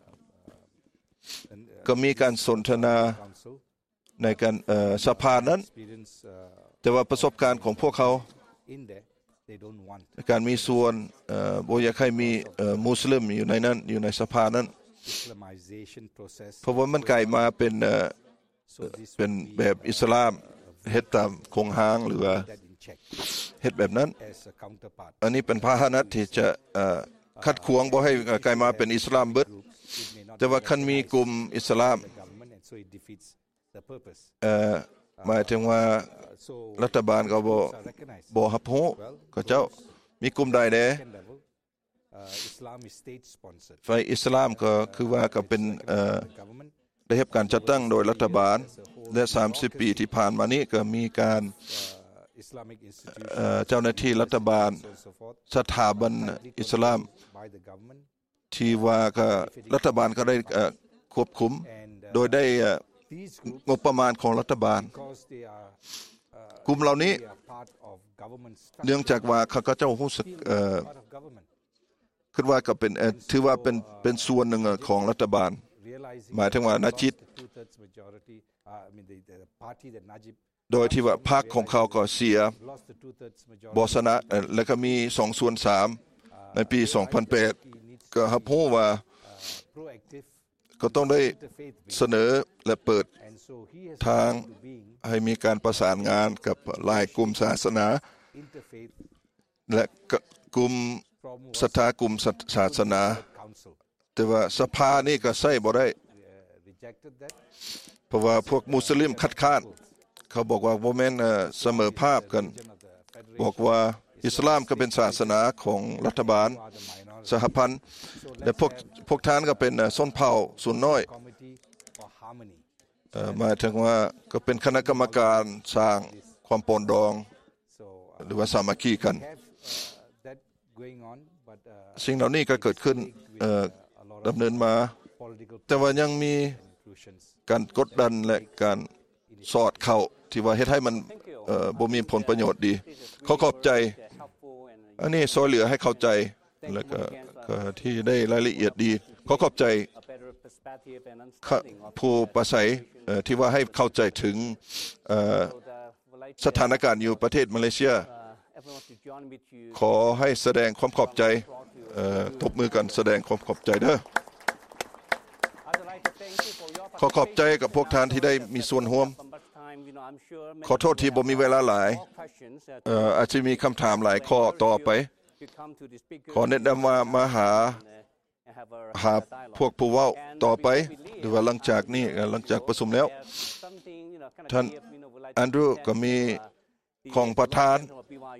ก็มีการสนทนา council ในการสภานั้น experience แต่ว่าประสบการณ์ของพวกเขา in there they don't want การมีส่วนบ่อยากให้มีมุสลิมอยู่ในนั้นอยู่ในสภานั้น Islamization process เพราะว่ามันกลายมาเป็น so this เป็นแบบอิสลามเฮ็ดตามโครงหางหรือว่า that in check เฮ็ดแบบนั้น as a counterpart อันนี้เป็นพาหนะที่จะขัดขวางบ่ให้กลายมาเป็นอิสลามเบิด it may not แต่ว่าคันมีกลุ่มอิสลาม the government and so it defeats the purpose หมายถึงว่า so รัฐบาลก็บ่ are recognized รับรู้ก็เจ้ามีกลุ่มใดแด second level Islam is state sponsored ฝ่ายอิสลามก็คือว่าก็เป็น the government ได้รับการจัดตั้งโดยรัฐบาลและ30 ปีที่ผ่านมานี้ก็มีการ Islamic institutions เจ้าหน้าที่รัฐบาล so so forth สถาบันอิสลาม by the government ที่ว่าก็รัฐบาลก็ได้ควบคุม and โดยได้ these groups งบประมาณของรัฐบาล because they are กลุ่มเหล่านี้ they are part of government เนื่อง structure จากว่าเขาก็เจ้ารู้สึก part of government คิดว่าก็เป็นถือว่าเป็นส่วนหนึ่งของรัฐบาล realizing หมายถึงว่านาจิต the two-thirds majority I mean the party that Najib โดยที่ว่าพรรคของเขาก็เสีย lost the two-thirds majority บอสนะแล้วก็มี2/3ในปี 2008 ก็รับรู้ว่า proactive ก็ต้องได้ interfaith เสนอและเปิด and so he has ทาง to being ให้มีการประสานงานกับหลายกลุ่มศาสนา interfaith และกลุ่ม from ศรัทธากลุ่มศาสนา council แต่ว่าสภานี่ก็ใช้บ่ได้ rejected that เพราะว่าพวกมุสลิมคัดค้านเขาบอกว่าบ่แม่นเสมอภาพกัน of the federation บอกว่าอิสลามก็เป็นศาสนาของรัฐบาล are the minority สหพันธ์และพวกท่านก็เป็นชนเผ่าส่วนน้อย committee for harmony หมายถึงว่าก็เป็นคณะกรรมการสร้างความปรองดอง so หรือว่าสามัคคีกัน have that going on but สิ่งเหล่านี้ก็เกิดขึ้นดำเนินมา political แต่ว่ายังมี inclusions การกดดันและการสอดเข้าที่ว่าเฮ็ดให้มันบ่มีผลประโยชน์ดีขอขอบใจ อันนี้ซอยเหลือให้เข้าใจแล้วก็ที่ได้รายละเอียดดีขอขอบใจผู้ประสัยที่ว่าให้เข้าใจถึงสถานการณ์อยู่ประเทศมาเลเซียขอให้แสดงความขอบใจตบมือกันแสดงความขอบใจเด้อขอขอบใจกับพวกท่านที่ได้มีส่วนร่วมขอโทษที่บ่มีเวลาหลายอาจจะมีคำถามหลายข้อต่อไปขอแนะนำว่ามาหาพวกผู้เว้าต่อไปหรือว่าหลังจากนี้หลังจากประชุมแล้วท่านแอนดรูว์ก็มีของประธาน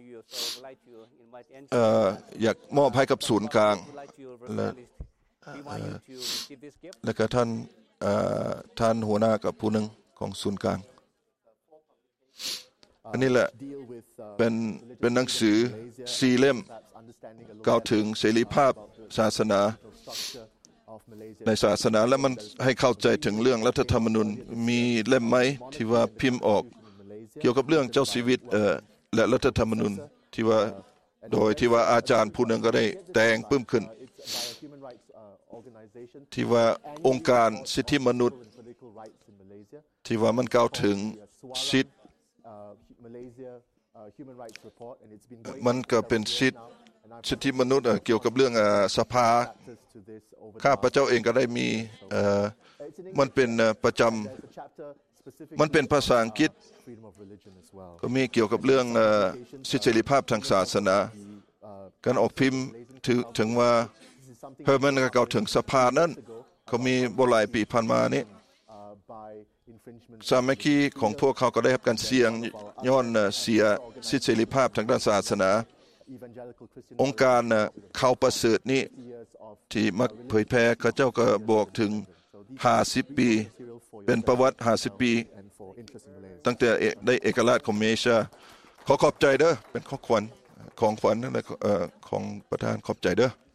อยากมอบให้กับศูนย์กลางและก็ท่านหัวหน้ากับผู้หนึ่งของศูนย์กลางอันนี้แหละเป็นหนังสือ4 เล่มกล่าวถึงเสรีภาพศาสนาในศาสนาและมันให้เข้าใจถึงเรื่องรัฐธรรมนูญมีเล่มไหมที่ว่าพิมพ์ออกเกี่ยวกับเรื่องเจ้าชีวิตและรัฐธรรมนูญที่ว่าโดยที่ว่าอาจารย์ผู้หนึ่งก็ได้แต่งปึ้มขึ้นที่ว่าองค์การสิทธิมนุษย์ rights in Malaysia. ที่ว่ามันกล่าวถึง สิทธิ Malaysia human rights report, and it's been going มันก็เป็นสิทธิมนุษย์เกี่ยวกับเรื่องสภาข้าพเจ้าเองก็ได้มีมันเป็นประจำมันเป็นภาษาอังกฤษก็มีเกี่ยวกับเรื่องสิทธิเสรีภาพทางศาสนาการออกพิมพ์ถึงว่าเพิ่มมันก็กล่าวถึงสภานั้นเขามีบ่หลายปีผ่านมานี้สามัคคีของพวกเขาก็ได้รับการเสี่ยงย้อนเสียสิทธิเสรีภาพทางด้านศาสนาองค์การข่าวประเสริฐนี้ที่มักเผยแพร่เขาเจ้าก็บอกถึง50 ปีเป็นประวัติ50 ปีตั้งแต่ได้เอกราชของมาเลเซียขอขอบใจเด้อเป็นของขวัญของประธานขอบใจเด้อ